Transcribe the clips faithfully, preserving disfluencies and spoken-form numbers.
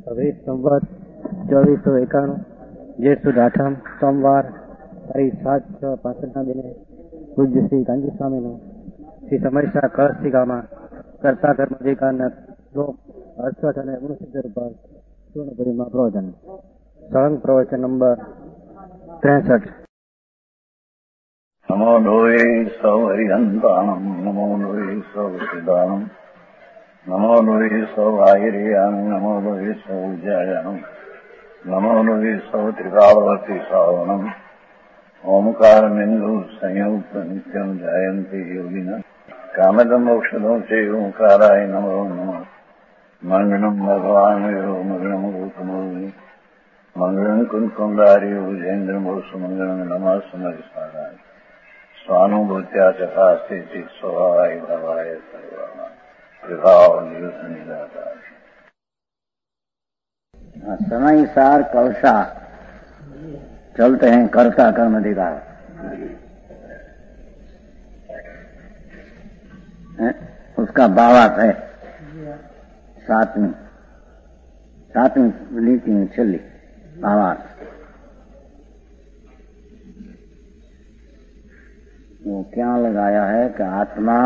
अभी संवत चौबीस सौ एकाणु जेठ सुद आठम सोमवार तारीख सात છ પાસઠના દિને પૂજ્ય શ્રી ગાંધી સ્વામીનું શ્રી સમયસા કળશિકામાં કરતા કર્મ અધિકારના શ્લોક અડસઠ અને ઓગણસિત્તેર પર પૂર્ણપુરીમાં પ્રવચન સળંગ પ્રવચન નંબર ત્રેસઠ. નમો લોહે સૌ હરિહંતાણમ નમો લોહે સૌ સિદ્ધાણમ નમો લોહે સૌ આયર્યામ નમો લોહે સૌ જયામ નમો લોહે સૌ ત્રિકાવતી સાવનમ ઓમકાર બિંદુ સંયુક્ત નિત્યમ જયંતિ યોગિના કામદમ મોક્ષદો છે ઓંકારાય નમો નમઃ. મંગળમ ભગવાન મંગળમ ગૌતમોની મંગળમ કુંકુંદારી ભુજેન્દ્રમો સુમંગળમ નમઃ સમરિસારાય स्वानुभूत्या चकास्ते स्वभावाय भवाय सर्वमा विभाव नियुक्त. समय सार कलशा चलते हैं कर्ता कर्म अधिकार. उसका भावार्थ है सातवीं सातवीं लीटी में छली भावार्थ. वो क्या लगाया है कि आत्मा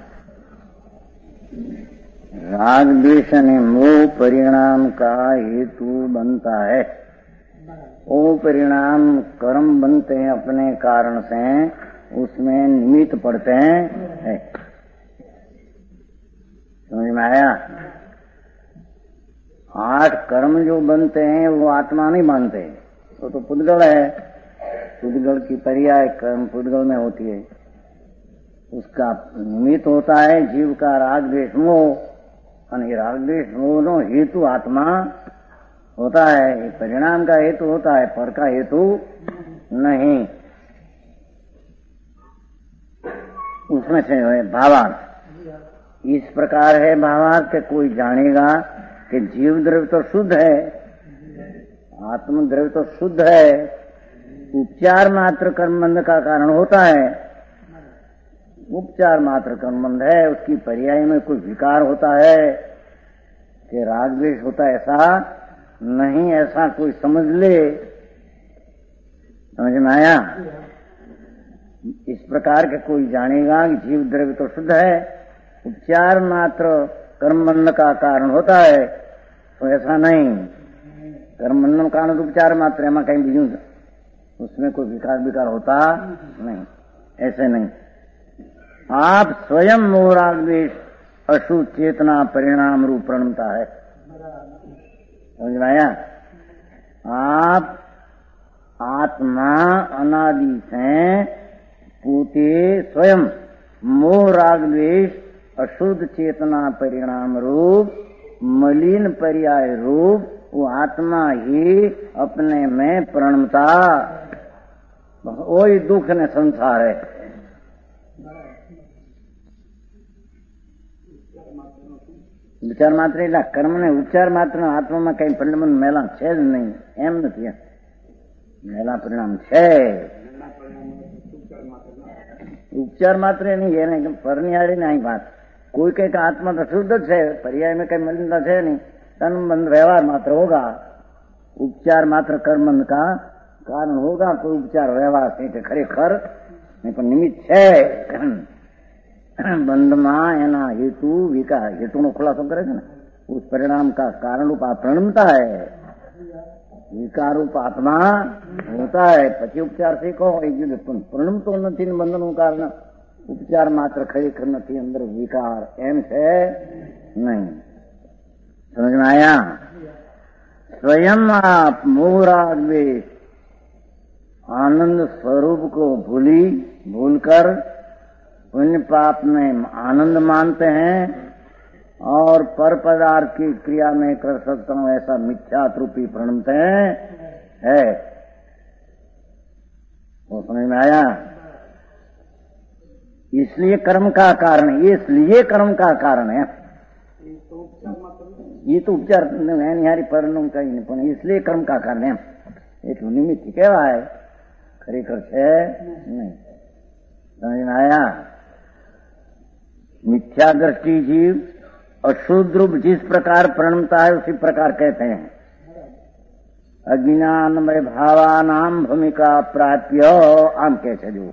राग द्वेष ने मोह परिणाम का हेतु बनता है. वो परिणाम कर्म बनते हैं अपने कारण से, उसमें निमित्त पड़ते हैं है. समझ में आया? आठ कर्म जो बनते हैं वो आत्मा नहीं मानते, वो तो पुद्गल है. पुद्गल की पर्याय कर्म पुद्गल में होती है. उसका निमित्त होता है जीव का राग द्वेष मोह, और राग द्वेष मोह नो हेतु आत्मा होता है. परिणाम का हेतु होता है, पर का हेतु नहीं. उसमें से है भावार्थ. इस प्रकार है भावार्थ के कोई जानेगा कि जीव द्रव्य तो शुद्ध है, आत्म द्रव्य तो शुद्ध है, उपचार मात्र कर्मबंध का कारण होता है. उपचार मात्र कर्मबंध है, उसकी पर्याय में कोई विकार होता है कि राग द्वेष होता है, ऐसा नहीं. ऐसा कोई समझ ले. समझ में आया? इस प्रकार के कोई जानेगा कि जीव द्रव्य तो शुद्ध है, उपचार मात्र कर्मबंध का कारण होता है, तो ऐसा नहीं. कर्मबंधन कारण उपचार मात्र एमा कहीं बीजू उसमें कोई विकार विकार होता नहीं. ऐसे नहीं. आप स्वयं मोह राग द्वेष अशुद्ध चेतना परिणाम रूप प्रणमता है. समझ में आया? आप आत्मा अनादि से पूते स्वयं मोह राग द्वेष अशुद्ध चेतना परिणाम रूप मलिन पर्याय रूप वो आत्मा ही अपने में प्रणमता. वही दुख ने संसार है. વિચાર માત્ર એટલે કર્મ ને ઉપચાર માત્ર આત્મામાં કઈ પરિણામ મેલા છે જ નહીં, એમ નથી. મેલા પરિણામ છે. ઉપચાર માત્ર નહીં, એને પરનિહાળી નહીં વાત. कोई कहे का आत्मा तो शुद्ध है, पर्याय में कहीं मलिनता है नहीं, तन व्यवहार मात्र होगा. उपचार मात्र कर्मबंध का कारण होगा. कोई उपचार व्यवहार से खरेखर नहीं, पर निमित्त है બંધમાં એના હેતુ વિકાર હેતુનો ખુલાસો કરે છે ને, उस परिणाम का कारण रूप प्रणमता है. विकार रूप आत्मा होता है. પછી ઉપચાર से કહો प्रणम तो નથી ને બંધનનું કારણ उपचार मात्र खरेखर નથી, અંદર વિકાર એમ છે नहीं. समझ में आया? स्वयं आप मोह राग द्वेष आनंद स्वरूप को भूली भूलकर पुण्य पाप में आनंद मानते हैं और पर पदार्थ की क्रिया में कर सकता हूं ऐसा मिथ्या रूपी प्रणमते हैं है. वो समझ में आया? इसलिए कर्म का कारण, इसलिए कर्म का कारण है. ये तो उपचार निहारी परिणाम कहीं नहीं, पण इसलिए कर्म का कारण है. એટલું નિમિત્ત કહેવાય, ખરેખર છે નહીં. समझ में आया? मिथ्या दृष्टि जीव अशुद्ध रूप जिस प्रकार प्रणमता है उसी प्रकार कहते हैं। अज्ञानमय भावानाम भूमिका प्राप्य आम कहते जो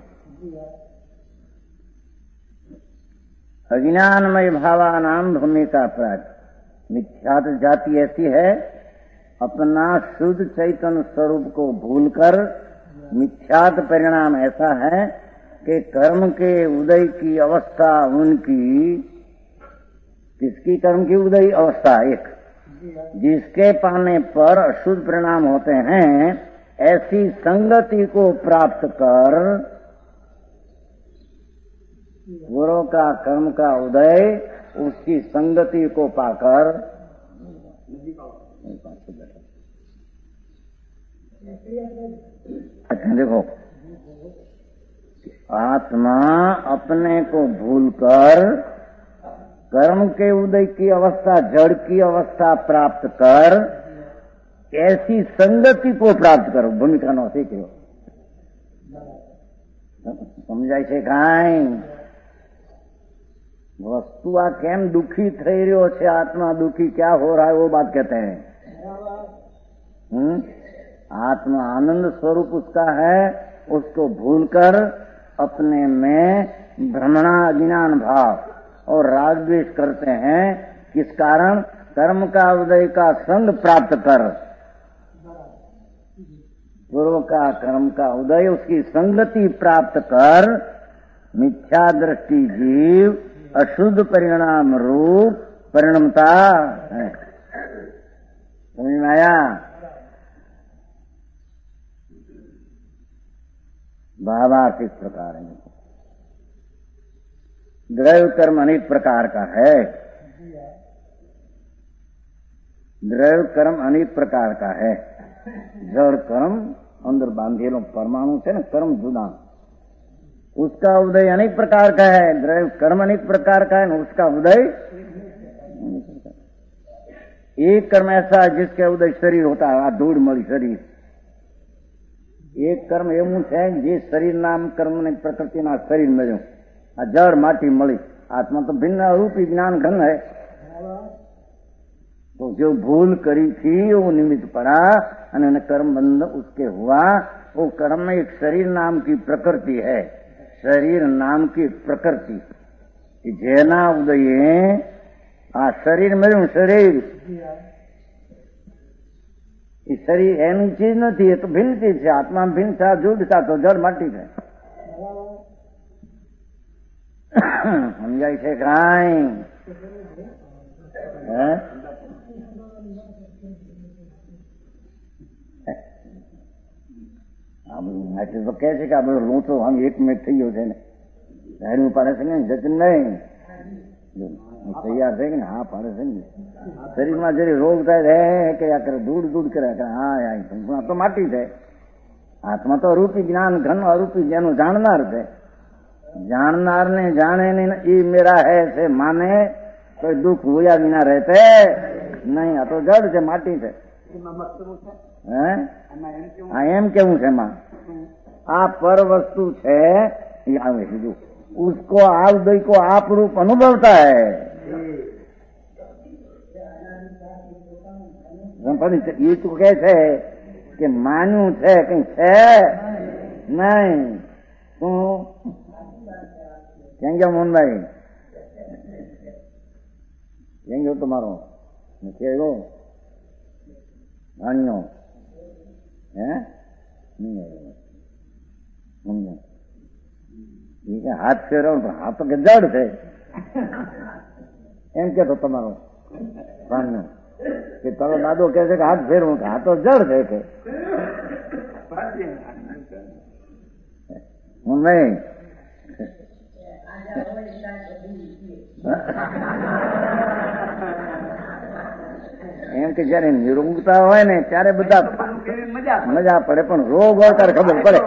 अज्ञानमय भावानाम भूमिका प्राप्य। मिथ्यात जाति ऐसी है अपना शुद्ध चैतन्य स्वरूप को भूलकर, मिथ्यात परिणाम ऐसा है कि कर्म के उदय की अवस्था उनकी, किसकी कर्म की उदय अवस्था, एक जिसके पाने पर अशुद्ध परिणाम होते हैं, ऐसी संगति को प्राप्त कर गुरु का कर्म का उदय, उसकी संगति को पाकर देखो आत्मा अपने को भूलकर कर्म के उदय की अवस्था, जड़ की अवस्था प्राप्त कर ऐसी संगति को प्राप्त करो। भूमिका नो सीखो, समझाय છે કાંઈ? वस्तु आ केम दुखी થઈ રહ્યો છે, आत्मा दुखी क्या हो रहा है, वो बात कहते हैं। हम्म आत्मा आनंद स्वरूप उसका है, उसको भूलकर अपने में भ्रमणा अज्ञान भाव और राग द्वेष करते हैं। किस कारण? कर्म का उदय का संग प्राप्त कर, पूर्व का कर्म का उदय उसकी संगति प्राप्त कर, मिथ्या दृष्टि जीव अशुद्ध परिणाम रूप परिणमता है। समझ में आया? भावार्थ इस प्रकार है। द्रव्य कर्म अनेक प्रकार का है। द्रव्य कर्म अनेक प्रकार का है। जड़ कर्म अंदर बांधेलो परमाणु से न कर्म जुदा, उसका उदय अनेक प्रकार का है। द्रव्य कर्म अनेक प्रकार का है, उसका उदय एक कर्म ऐसा है जिसके उदय शरीर होता है, आ धूड़ मળી शरीर। एक कर्म એવું છે જે શરીર નામ કર્મ ને પ્રકૃતિના શરીર મળ્યું, આ જળ માટી મળી। આત્મા તો भिन्न रूपी ज्ञान घन है। तो जो भूल करी थी वो निमित्त पड़ा और कर्म बंध उसके हुआ। वो कर्म में एक शरीर नाम की प्रकृति है, शरीर नाम की प्रकृति जेना उदये आ शरीर મળ્યું। शरीर शरीर એની ચીજ નથી, એ તો ભિન્ન ચીજ છે। આત્મા ભિન્ન था, जुड़ था तो जड़ माटी है। સમજાય છે કાંઈ? એટલે તો કહે છે કે આ બધો લોચો આમ એક મિનિટ થઈ ગયો છે ને, ધાર્યું પાડે છે ને જચન નહીં તૈયાર થઈ ને હા પાડે છે ને। શરીરમાં જરી રોગ થાય છે કે આ કરે દૂર દૂર કરે કે હા આ તો માટી છે। આત્મા તો રૂપી જ્ઞાન ઘન અરૂપી જેનું જાણનાર છે। જાણનાર ને જાણે નહીં એ મેરા હે છે માને તો દુઃખ હોયા વિના રહેતે નહીં। આ તો જડ છે, માટી છે। હા એમ કેવું છે એમાં? આ પર વસ્તુ છે એ આવે બીજું, उसको आप उदय को आप रूप अनुभवता है। ये तो कैसे कि मान्यू है कहीं है नहीं। तू क्या मोहन भाई कहेंगे तुम्हारो कहो मान्यो है नहीं ठीक है। हाथ फेरो हाथ तो जड़ है एम के तो તમારો માન્યો કે તારો દાદો કહે છે કે હાથ ફેરવું, હાથ તો જડ છે કે હું નહીં। એમ કે જયારે નિરોગતા હોય ને ત્યારે બધા મજા પડે, પણ રોગ હોય ત્યારે ખબર પડે।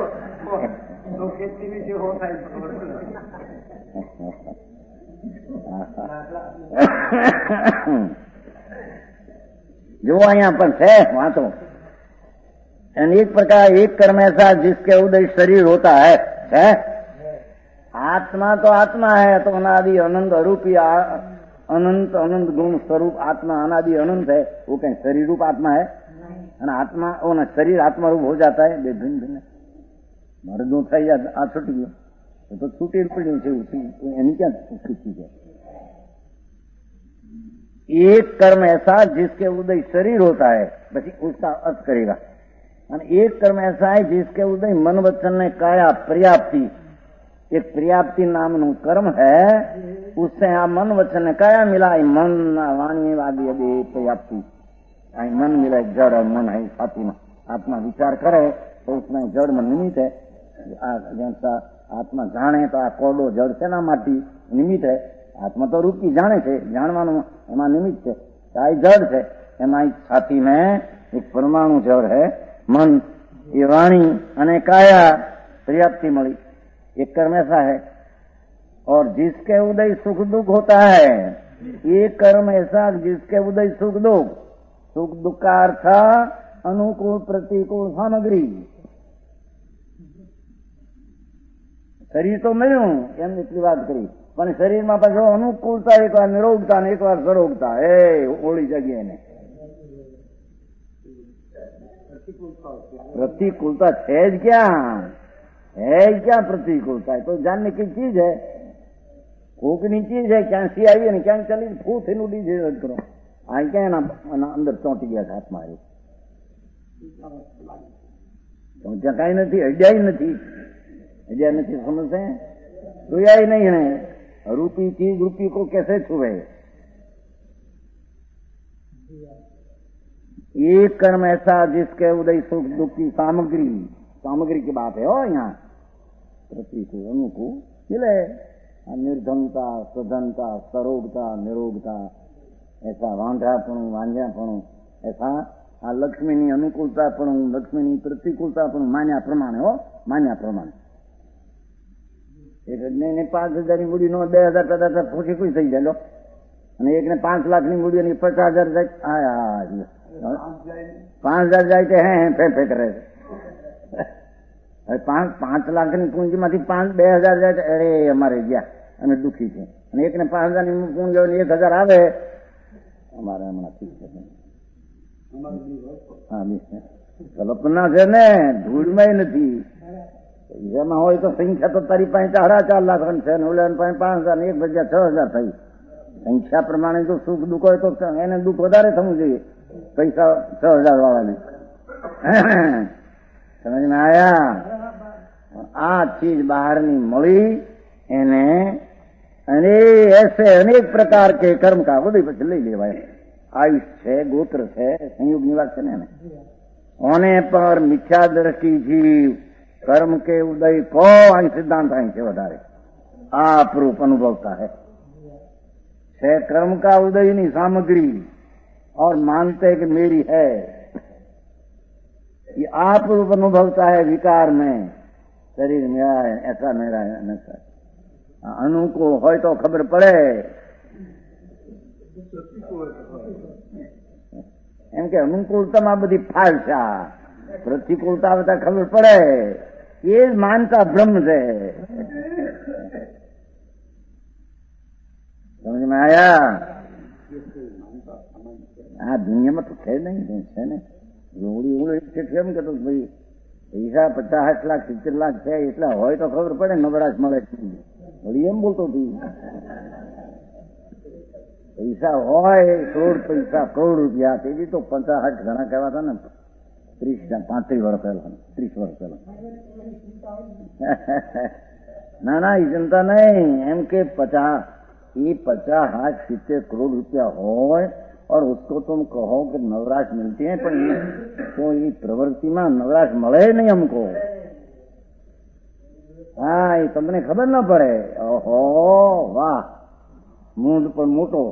जो यहाँ पर है वहां तो एक प्रकार एक कर्म ऐसा जिसके उदय शरीर होता है, है? आत्मा तो आत्मा है, तो अनादि अनंत अरूपी अनंत अनंत गुण स्वरूप आत्मा अनादि अनंत है, वो कहीं शरीर रूप आत्मा है आत्मा वो ना शरीर आत्मा रूप हो जाता है बे भिन्न भिन्न मारे दो થઈ જાય આ છૂટી ગયો तो छूटी पड़ी है यानी क्या चीज है। एक कर्म ऐसा जिसके उदय शरीर होता है, बस उसका अर्थ करेगा। एक कर्म ऐसा है जिसके उदय मन वचन ने काया पर्याप्ति, एक पर्याप्ति नामनु कर्म है, उससे आ मन वचन ने काया मिला, मन वाणी वादी अदे पर्याप्ति मन मिला, जड़ और मन है छाती में आत्मा विचार करे तो उसमें जड़ में निमित्त है। जैसा आत्मा जाने तो आ कोडो जड़ से ना माटी निमित्त है, आत्मा तो रूप की जाने से जानवानो एमा निमित्त है, आ जड़ है एमा छाती में एक परमाणु जड़ है मन, ये वाणी अने काया पर्याप्ति मળી। एक कर्म ऐसा है और जिसके उदय सुख दुख होता है, ये कर्म ऐसा जिसके उदय सुख दुख, सुख दुख का अर्थ अनुकूल प्रतिकूल सामग्री। शरीर तो मिल्યું એમ એટલી વાત કરી, પણ શરીરમાં પાછો અનુકૂળતા એકવાર નિરોગતા ને એકવાર સરોગતા એ ઓળી જગ્યાએ ને प्रतिकूलता है क्या, है क्या प्रतिकूलता? तो जानने की चीज है, फूकनी चीज है, क्या सी आई है क्या चली फू थी उड़ी करो आई क्या ना अंदर चौंटी गया था मारे कहीं नहीं अड्या ही नहीं अड्या नहीं समझते हैं, छुया ही नहीं है। रूपी चीज रूपी को कैसे छुए? एक कर्म ऐसा जिसके उदय सुख दुख की सामग्री, सामग्री की बात है हो यहाँ प्रतिकूल अनुकूल मिले, निर्धनता सधनता सरोगता निरोगता, ऐसा वांझापणु वांझापणु, ऐसा आ लक्ष्मी नी अनुकूलता पण लक्ष्मी नी प्रतिकूलता पण मान्या प्रमाणे हो, मान्या प्रमाणे। एक ने पांच हजार की मूडी नो बे हजार कदाच फूटी कोई थी जाए અને એક ને પાંચ લાખ ની મૂડી ની પચાસ હજાર જાય પાંच हजार જાય તે હે ફે ફે કરે પાંચ પાંચ લાખ ની પૂંજી માંથી પાંચ બે हजार જાય અરે અમારે ગયા અમે દુખી છે, અને એક ને પાંચ हजार ની પૂંજી એક हजार આવે અમારે હમણાં ઠીક છે। હા કલ્પના છે ને ધૂળમાં નથી, એમાં હોય તો સંખ્યા તો તારી પાસે સાડા ચાર લાખ છે ને ઓલા પાસે પાંચ हजार ને એક જગ્યા છ हजार થઈ। संख्या प्रमाणे जो सुख दुख हो तो એને दुख વધારે થવું જોઈએ પૈસા છ हजार वाला ने समझ में आया? आ चीज बाहर नी मળી એને અને ऐसे अनेक प्रकार के कर्म का उदय પછી લઈ લેવાય। आयुष है, गोत्र है, संयोग निवास है ना, होने पर मिथ्या दृष्टि जीव कर्म के उदय को आई सिद्धांत आई से વધારે आप रूप अनुभवता है, है कर्म का उदय नहीं सामग्री, और मानते कि मेरी है, ये आप रूप अनुभवता है विकार में, शरीर मेरा है, ऐसा मेरा है, ऐसा अनुकूल हो तो खबर पड़े एम के अनुकूलता में बड़ी फालसा, प्रतिकूलता बता खबर पड़े, ये मानता ब्रह्म से। समझ में आया? हाँ दुनिया में तो है नहीं है ना, जोड़ी उड़ी केम के तो भाई पैसा पचास लाख सित्तेर लाख है एटला होय तो खबर पड़े नवराश મળે વળી એમ બોલતો હતી પૈસા હોય કરોડ પૈસા કરોડ રૂપિયા તેજી તો પચાસ સાઠ ઘણા કહેવાતા ને ત્રીસ પાંત્રીસ વર્ષ પહેલા ત્રીસ વર્ષ પહેલા ના ના એ ચિંતા નહીં એમ કે પચાસ ये पचास हाथ सित्तेर करोड़ रुपया हो और उसको तुम कहो कि नवराश मिलती है, पर तो ये प्रवृत्ति में नवराश મળે नहीं हमको। हाँ ये तुमने खबर न पड़े, ओहो वाह मूंड पर मोटो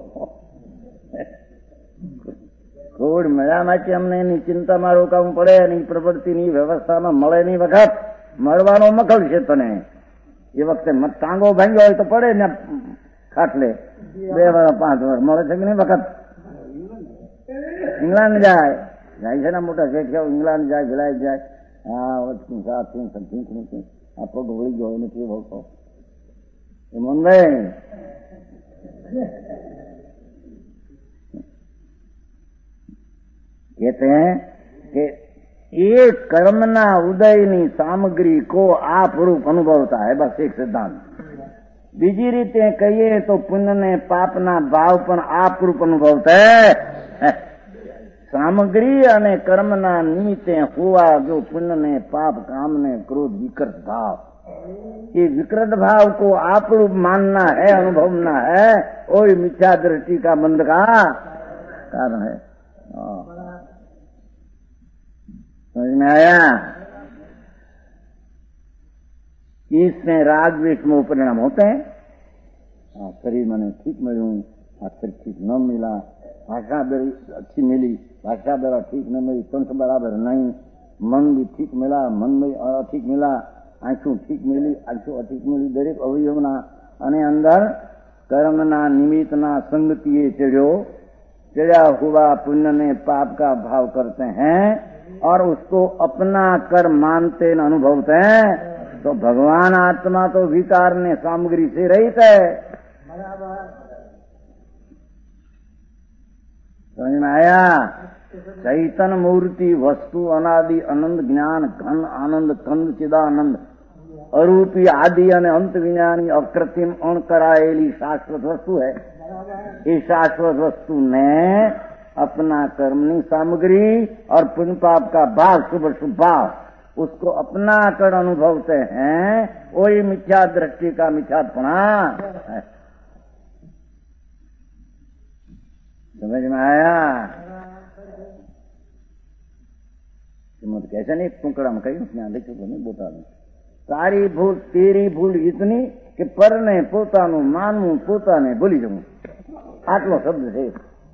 कोड મળ્યા માટે અમને એની ચિંતામાં રોકાવું પડે, એની પ્રવૃત્તિની વ્યવસ્થામાં મળે નહીં વખત મળવાનો મખલ છે તને એ વખતે મત ટાંગો ભાંગ્યો હોય તો પડે ને ખાટલે બે વર્ષ પાંચ વર્ષ મળે છે કે નહીં વખત इंग्लैंड जाए જાય છે ને મોટા શેઠિયાઓ इंग्लैंड જાય ભલાઈ જાય હા વચની સાત સમથિંગ નથી આ પગ વળી ગયો એને કેવો હતો એ મન ભાઈ कहते हैं कि ये कर्मना उदयनी सामग्री को आप रूप अनुभवता है, बस एक सिद्धांत। बीजी रीते कहिए तो पुण्य ने पापना भाव पण आप रूप अनुभवता है। सामग्री अने कर्मना निमित्ते हुआ जो पुण्य ने पाप काम ने क्रोध विकृत भाव, ये विकृत भाव को आप रूप मानना है, अनुभवना है, वही मिथ्या दृष्टि का बंध का कारण है। समझ में आया? इसमें राग द्वेष मोह परिणाम होते हैं। शरीर मैंने ठीक मिलू, अक्षर ठीक न मिला, भाषा बड़ी अच्छी मिली, भाषा बड़ा ठीक न मिली, कंठ बराबर नहीं, मन भी ठीक मिला, मन भी अठीक मिला, आंखों ठीक मिली, आंखों अठीक मिली, दरेक अवयवना अने अंदर कर्मना निमित्तना संगतिए चढ़ो, चढ़ा हुआ पुण्य ने पाप का भाव करते हैं और उसको अपना कर मानते न अनुभवते हैं। तो भगवान आत्मा तो विकार ने सामग्री से रहित है। समझ में आया? चैतन्य मूर्ति वस्तु अनादि अनंत ज्ञान घन आनंद कंद चिदानंद अरूपी आदि अने अंत विज्ञानी अकृत्रिम अणकराયેલી शाश्वत वस्तु है। ये शाश्वत वस्तु ने अपना कर्मनी सामग्री और पुण्य पाप का भाव शुभ शुभ भाव उसको अपना कर अनुभवते हैं, वही मिथ्या दृष्टि का मिथ्यापना है। समझ में आया? मत कैसे नहीं टुकड़ा में कही उसने लिखो तो नहीं बोता नहीं। तारी भूल तेरी भूल इतनी कि परने पोतानु मानવું પોતાને ભૂલી જવું, આટલો શબ્દ છે।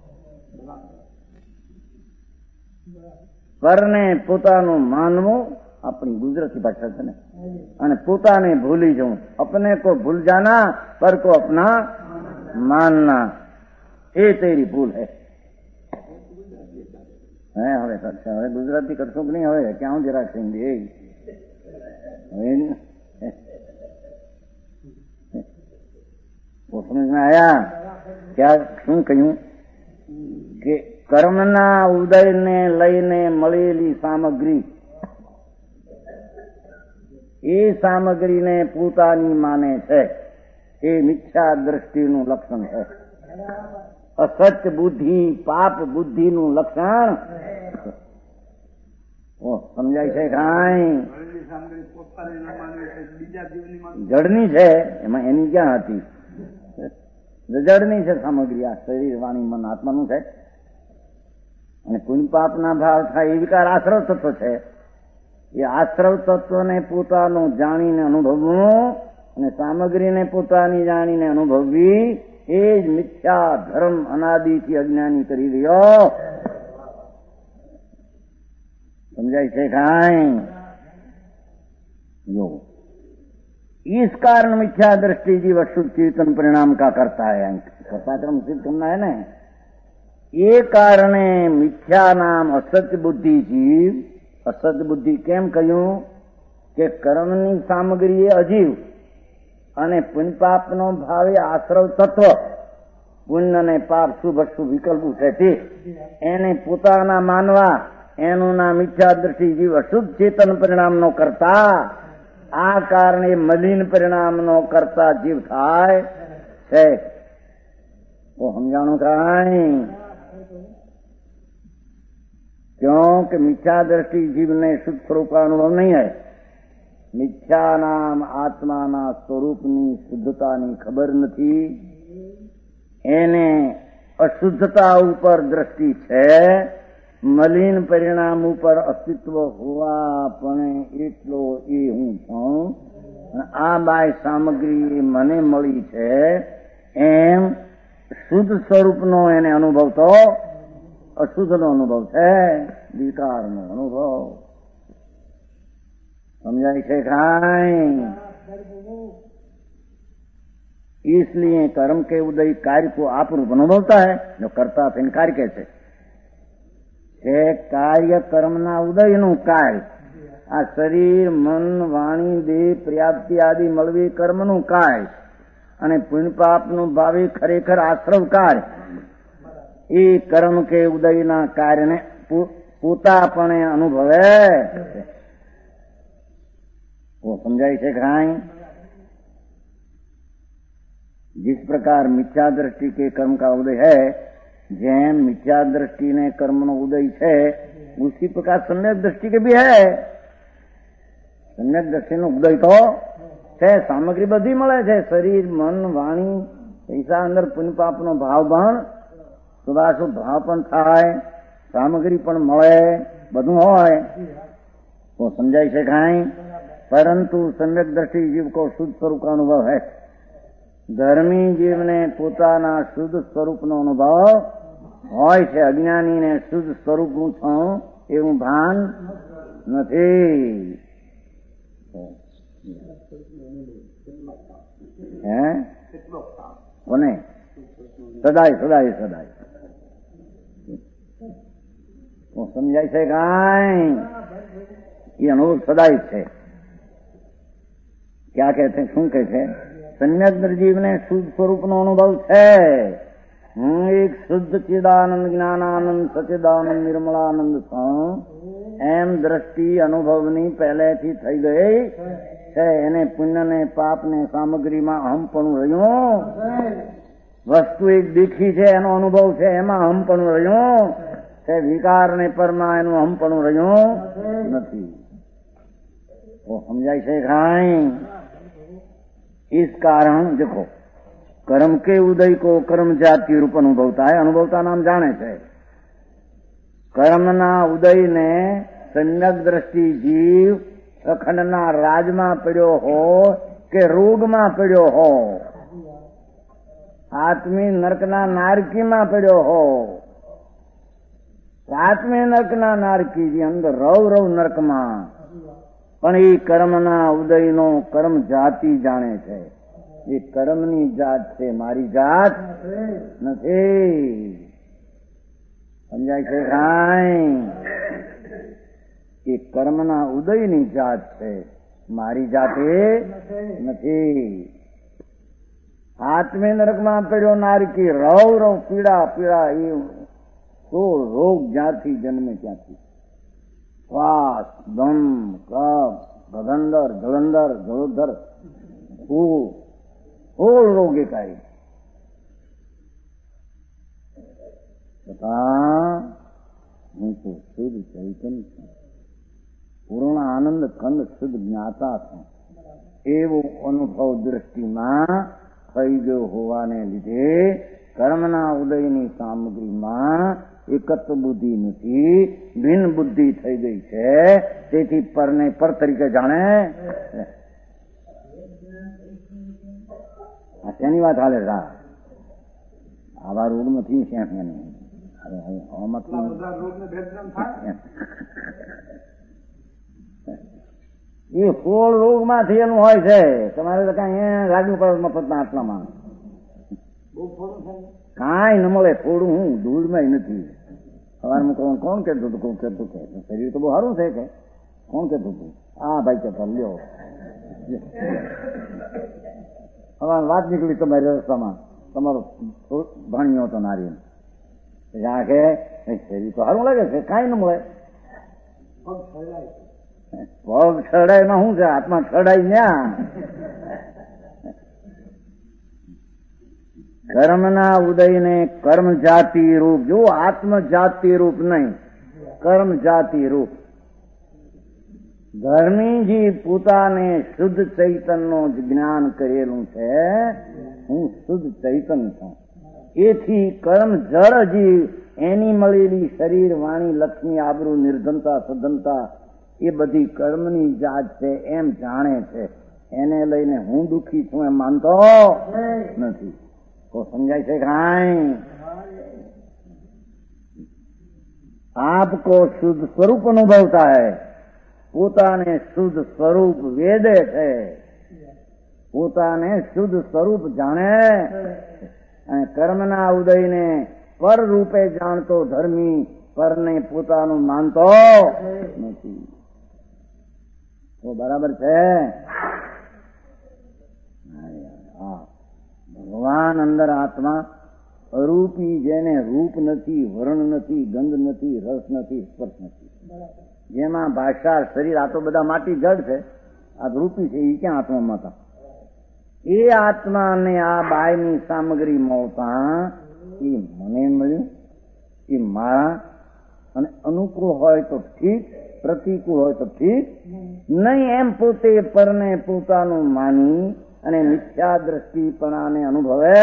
પરને પોતાનું માનવું अपनी गुजराती भाषा से ने पोताने भूली जाऊं, अपने को भूल जाना पर को अपना मानना, ये तेरी भूल है। हमें अच्छा है गुजराती करशो कि नहीं? हमें क्या हूँ जरा सिंधी वो समझ में आया क्या? शू कहूं कि कर्मना उदय ने लईने मळेली सामग्री, ये सामग्री ने पोतानी माने छे, ये मिथ्या दृष्टिનું लक्षण है। असत्य बुद्धि पाप बुद्धिનું लक्षण ओ समझाय છે કાઈ? જડની છે એમાં એની ક્યાં હતી? જડની છે સામગ્રી, આ શરીર વાણી મન આત્માનું છે। અને પુણ્ય પાપના ભાવ થાય એ વિકાર આશ્રવ તત્વ છે। એ આશ્રવ તત્વને પોતાનું જાણીને અનુભવવું અને સામગ્રીને પોતાની જાણીને અનુભવવી, એ જ મિથ્યા ધર્મ અનાદિથી અજ્ઞાની કરી રહ્યો। समझाई से खाएं यो। इस कारण मिथ्या दृष्टि जीव शुद्ध चेतन परिणाम का करता है, करता क्रम सिद्ध करना है ना। ये कारण मिथ्या नाम असत्य बुद्धि जीव, असत्य बुद्धि केम कहूं के कर्मनी सामग्री अजीव અને પુણ્ય પાપનો ભાવે આશ્રવ તત્વ, પુણ્ય ને પાપ શુભ અશુભ વિકલ્પ છે તે એને પોતાના માનવા, એનું નામ મિથ્યા દૃષ્ટિ જીવ અશુદ્ધ ચેતન પરિણામનો કરતા। આ કારણે મલિન પરિણામનો કરતા જીવ થાય છે। वो समझाणु काई क्योंकि मिथ्या दृष्टि जीव ने शुद्ध स्वरूप का अनुभव नहीं है। मिथ्या नाम आत्माना स्वरूपनी शुद्धतानी खबर નથી, એને અશુદ્ધતા ઉપર દ્રષ્ટિ છે। મલિન પરિણામ ઉપર અસ્તિત્વ હોવા પણ એટલો એ હું છું, આ બાય સામગ્રી મને મળી છે એમ શુદ્ધ સ્વરૂપનો એને અનુભવ તો અશુદ્ધનો અનુભવ છે, વિકારનો અનુભવ। समझाई से खाएं? इसलिए कर्म के उदय कार्य को आप रूप अनुभवता है, जो करता फिर कार्य कैसे है? कार्य कर्मना उदय नु कार्य, आ शरीर मन वाणी देह पर्याप्ति आदि मळवी कर्म नु कार्य અને પુણ્ય પાપનું ભાવે ખરેખર આશ્રવ કાર્ય। એ કર્મ કે ઉદયના કાર્યને પોતાપણે અનુભવે वो समझाई से खाएं। जिस प्रकार मिथ्या दृष्टि के कर्म का उदय है, जैन मिथ्या दृष्टि ने कर्म नो उदय है, उसी प्रकार सम्यक दृष्टि के भी है। सम्यक दृष्टि नो उदय तो है, सामग्री बधी मळे छे, शरीर मन वाणी ऐसा अंदर पुण्य पाप नो भाव पण शुभाशुभ भाव पण थाय, सामग्री पण मळे, બધું હોય वो समझाई से खाएं। परंतु सम्यक दृष्टि जीव को शुद्ध स्वरूप का अनुभव है। धर्मी जीव ने પોતાના શુદ્ધ સ્વરૂપનો અનુભવ હોય છે, અજ્ઞાનીને શુદ્ધ સ્વરૂપનું છું એવું ભાન નથી। હે કોને? સદાય સદાય સદાય સમજાય છે કાંઈ? એ અનુભવ સદાય છે। क्या कहते हैं? શું કહે છે? सम्यक जीव ने शुद्ध स्वरूप नो अनुभव है। हूँ एक शुद्ध चिदानंद ज्ञानानंद सचिदानंद निर्मलानंद છું એમ દ્રષ્ટિ અનુભવની પહેલેથી થઈ ગઈ છે। એને પુણ્ય ને પાપ ને સામગ્રીમાં અહમપણું રહ્યું, વસ્તુ એક દીખી છે એનો અનુભવ છે એમાં અહમપણું રહ્યું છે, વિકાર ને પરમાં એનું અહમપણું રહ્યું નથી। वो समझाई से खाई। इस कारण देखो कर्म के उदय को कर्म जाति रूप अनुभवता है। अनुभवता नाम जाने छे। कर्मना उदय ने सम्यक दृष्टि जीव अखंडना राज में पड्यो हो के रोग में पड्यो हो, आत्मी नरकना नारकी में पड्यो हो, आत्मी नरकना नारकी जी अंदर रव रव नरक में, પણ એ કર્મના ઉદયનો કર્મ જાતિ જાણે છે। એ કર્મની જાત છે, મારી જાત નથી। સમજાય છે કાંઈ? એ કર્મના ઉદયની જાત છે, મારી જાતે નથી। આત્મે નરકમાં પડ્યો નારકી, રવ રવ પીડા પીડા, એ સોળ રોગ જ્યાંથી જન્મે ત્યાંથી, શ્વાસ દમ કફ ગગંદર જલંધર જળોધર હોળ રોગ એકાઈ। છતાં હું તો શુદ્ધ ચૈતન્ય છું, પૂર્ણ આનંદ કંદ શુદ્ધ જ્ઞાતા છું એવો અનુભવ દૃષ્ટિમાં થઈ ગયો હોવાને લીધે કર્મના ઉદયની સામગ્રીમાં એકત્વ બુદ્ધિ નથી, ભિન્ન બુદ્ધિ થઈ ગઈ છે। તેથી પરને પર તરીકે જાણે। આ શેની વાત હાલે? આવા રોગ નથી શ્યામ એ સોળ રોગ માંથી એનું હોય છે। તમારે તો કઈ લાગ્યું પડે મફતના આટલામાં કાંઈ ન મળે। થોડું હું ધૂળમાં નથી। સવારમાં કોણ કોણ કહેતું હતું? કોણ કહેતું કે શરીર તો બહુ સારું છે કે કોણ કહેતું હતું? હા ભાઈ કે લ્યો સવાર વાત નીકળી તમારી રસ્તામાં, તમારો ભાણિયો હતો નારી, આ કે શરીર તો સારું લાગે છે, કાંઈ ન મળે। પગ છડાય માં શું છે? આત્મા છડાય ન્યા। કર્મના ઉદયને કર્મ જાતિ રૂપ, જો આત્મ જાતિ રૂપ નહીં, કર્મ જાતિ રૂપ। ધર્મીજી પોતાને શુદ્ધ ચૈતનનું જ્ઞાન કરેલું છે, હું શુદ્ધ ચૈતન છું। એથી કર્મ જળ જીવ એની મળેલી શરીર વાણી લક્ષ્મી આબરૂ નિર્ધનતા સધનતા એ બધી કર્મની જાત છે એમ જાણે છે। એને લઈને હું દુઃખી છું એમ માનતો નથી। तो समझाई से खाएं। आपको शुद्ध स्वरूप अनुभवता है, પોતાને શુદ્ધ સ્વરૂપ વેદે છે, પોતાને શુદ્ધ સ્વરૂપ જાણે અને કર્મના ઉદયને પર રૂપે જાણતો ધર્મી પરને પોતાનું માનતો નથી। તો બરાબર છે। હા, ભગવાન અંદર આત્મા અરૂપી જેને રૂપ નથી, વર્ણ નથી, ગંધ નથી, રસ નથી, સ્પર્શ નથી, જેમાં ભાષા શરીર આ તો બધા માટી જડ છે, આ રૂપી છે, એ ક્યાં આત્મામાં હતા? એ આત્માને આ બાયની સામગ્રી મળતા એ મને મળ્યું, એ મારા, અને અનુકૂળ હોય તો ઠીક, પ્રતિકૂળ હોય તો ઠીક, નહીં એમ પોતે પરને પોતાનું માની અને મિથ્યા દ્રષ્ટિપણાને અનુભવે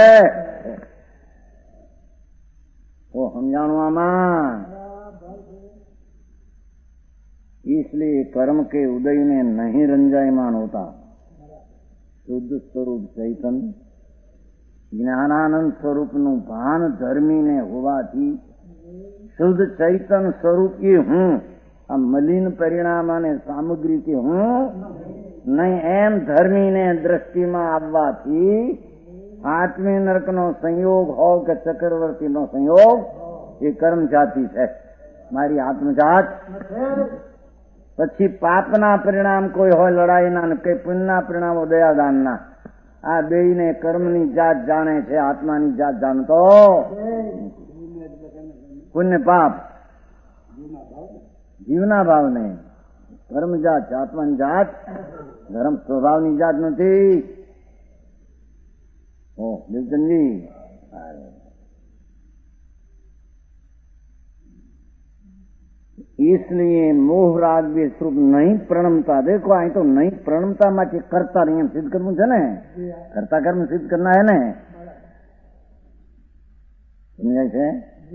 તો સમજાણું આમાં। इसलिए कर्म के उदय में नहीं रंजायमान होता, શુદ્ધ સ્વરૂપ ચૈતન જ્ઞાનાનંદ સ્વરૂપનું ભાન ધર્મીને હોવાથી શુદ્ધ ચૈતન સ્વરૂપ કે હું, આ મલિન પરિણામ અને સામગ્રી કે હું નહીં એમ ધર્મીને દ્રષ્ટિમાં આવવાથી આત્મી નરકનો સંયોગ હોવ કે ચક્રવર્તીનો સંયોગ એ કર્મ જાતિ છે, મારી આત્મજાત। પછી પાપના પરિણામ કોઈ હોય લડાઈના ને કઈ પુણ્યના પરિણામો દયાદાનના, આ બેયને કર્મની જાત જાણે છે, આત્માની જાત જાણતો પુણ્ય પાપ જીવના ભાવને, કર્મ જાત છે, આત્માની જાત ધર્મ સ્વભાવની જાત નથી। ઓ દિલચંદજી, इसलिए मोह राग भी स्वरूप नहीं प्रणमता। देखो आई तो नहीं प्रणमता में करता नहीं सिद्ध करવું છે ને, કરતા કર્મ સિદ્ધ करना है ने, समझाय છે?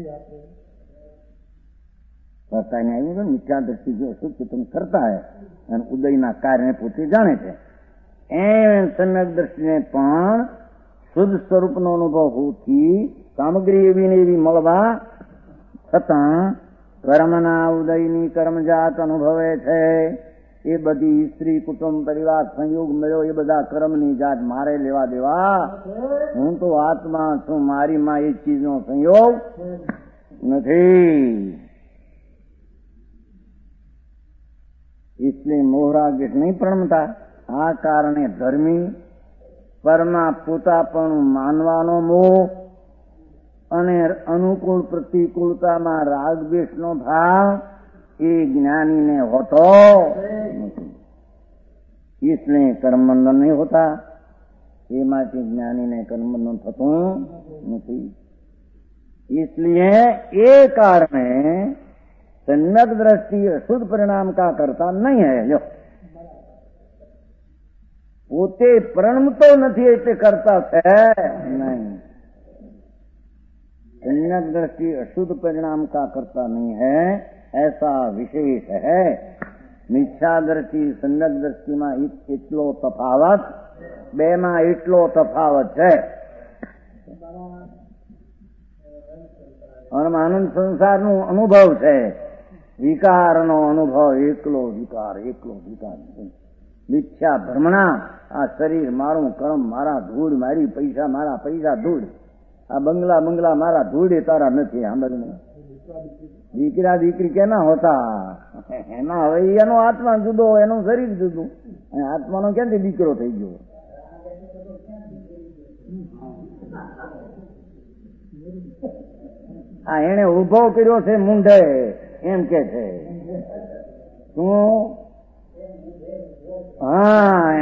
કરતા ને આવ્યું ને મિથ્યા દ્રષ્ટિ જો શુદ્ધ તમે કરતા હે અને ઉદયના કાર્યને પોતે જાણે છે, એમ સમ્યક દ્રષ્ટિને પણ શુદ્ધ સ્વરૂપનો અનુભવ હોતી સામગ્રી એવી ને એવી મળવા છતાં કર્મના ઉદયની કર્મજાત અનુભવે છે। એ બધી સ્ત્રી કુટુંબ પરિવાર સંયોગ મળ્યો એ બધા કર્મની જાત મારે લેવા દેવા, હું તો આત્મા છું, મારીમાં એ ચીજનો સંયોગ નથી। इसलिए मोहराग नहीं प्रणमता। આ કારણે ધર્મી પરમાં પોતાપણું માનવાનો મોહ અને અનુકૂળ પ્રતિકૂળતામાં રાગ દ્વેષનો ભાવ એ જ્ઞાનીને હોતો નથી, इसलिए कर्म बंधन नहीं होता, એ માટે જ્ઞાનીને કર્મ બંધન થતું નથી। इसलिए એ કારણે सम्यक दृष्टि शुद्ध परिणाम का करता नहीं है। जो પોતે પ્રણમતો નથી એટલે કરતા છે નહીં, सम्यक दृष्टि अशुद्ध परिणाम का करता नहीं है, ऐसा विशेष है। मिथ्या दृष्टि सम्यक दृष्टि में એટલો તફાવત, બે માં એટલો તફાવત છે। આનંદ સંસારનો અનુભવ છે, વિકારનો અનુભવ એકલો વિકાર, એકલો વિકાર। મિથ્યા ભ્રમણા આ શરીર મારું, કર્મ મારા, ધૂળ મારી, પૈસા મારા, પૈસા ધૂળ, આ બંગલા બંગલા મારા, ધૂળ તારા નથી। સાંભળને દીકરા દીકરી કેના હોતા એના, હવે એનો આત્મા જુદો, એનું શરીર જુદું, અને આત્માનો ક્યાંથી દીકરો થઈ ગયો? આ એને ઉભો કર્યો છે મૂંઢે એમ કે છે, શું? હા,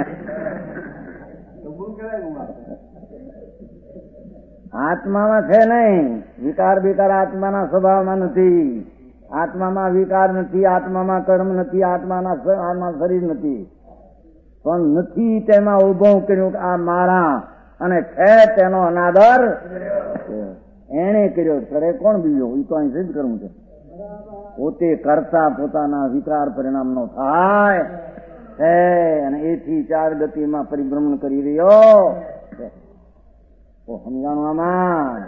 આત્મામાં છે નહીં, વિકાર વિકાર આત્માના સ્વભાવમાં નથી, આત્મામાં વિકાર નથી, આત્મામાં કર્મ નથી, આત્માના આત્મા શરીર નથી, પણ નથી તેમાં ઉભો કર્યું કે આ મારા, અને છે તેનો અનાદર એને કર્યો। કરે કોણ બીજો? એ તો અહીં સિદ્ધ કરવું છે, પોતે કરતા પોતાના વિકાર પરિણામ નો થાય છે, અને એથી ચાર ગતિમાં પરિભ્રમણ કરી રહ્યો છે। તો સમજાણું આમાં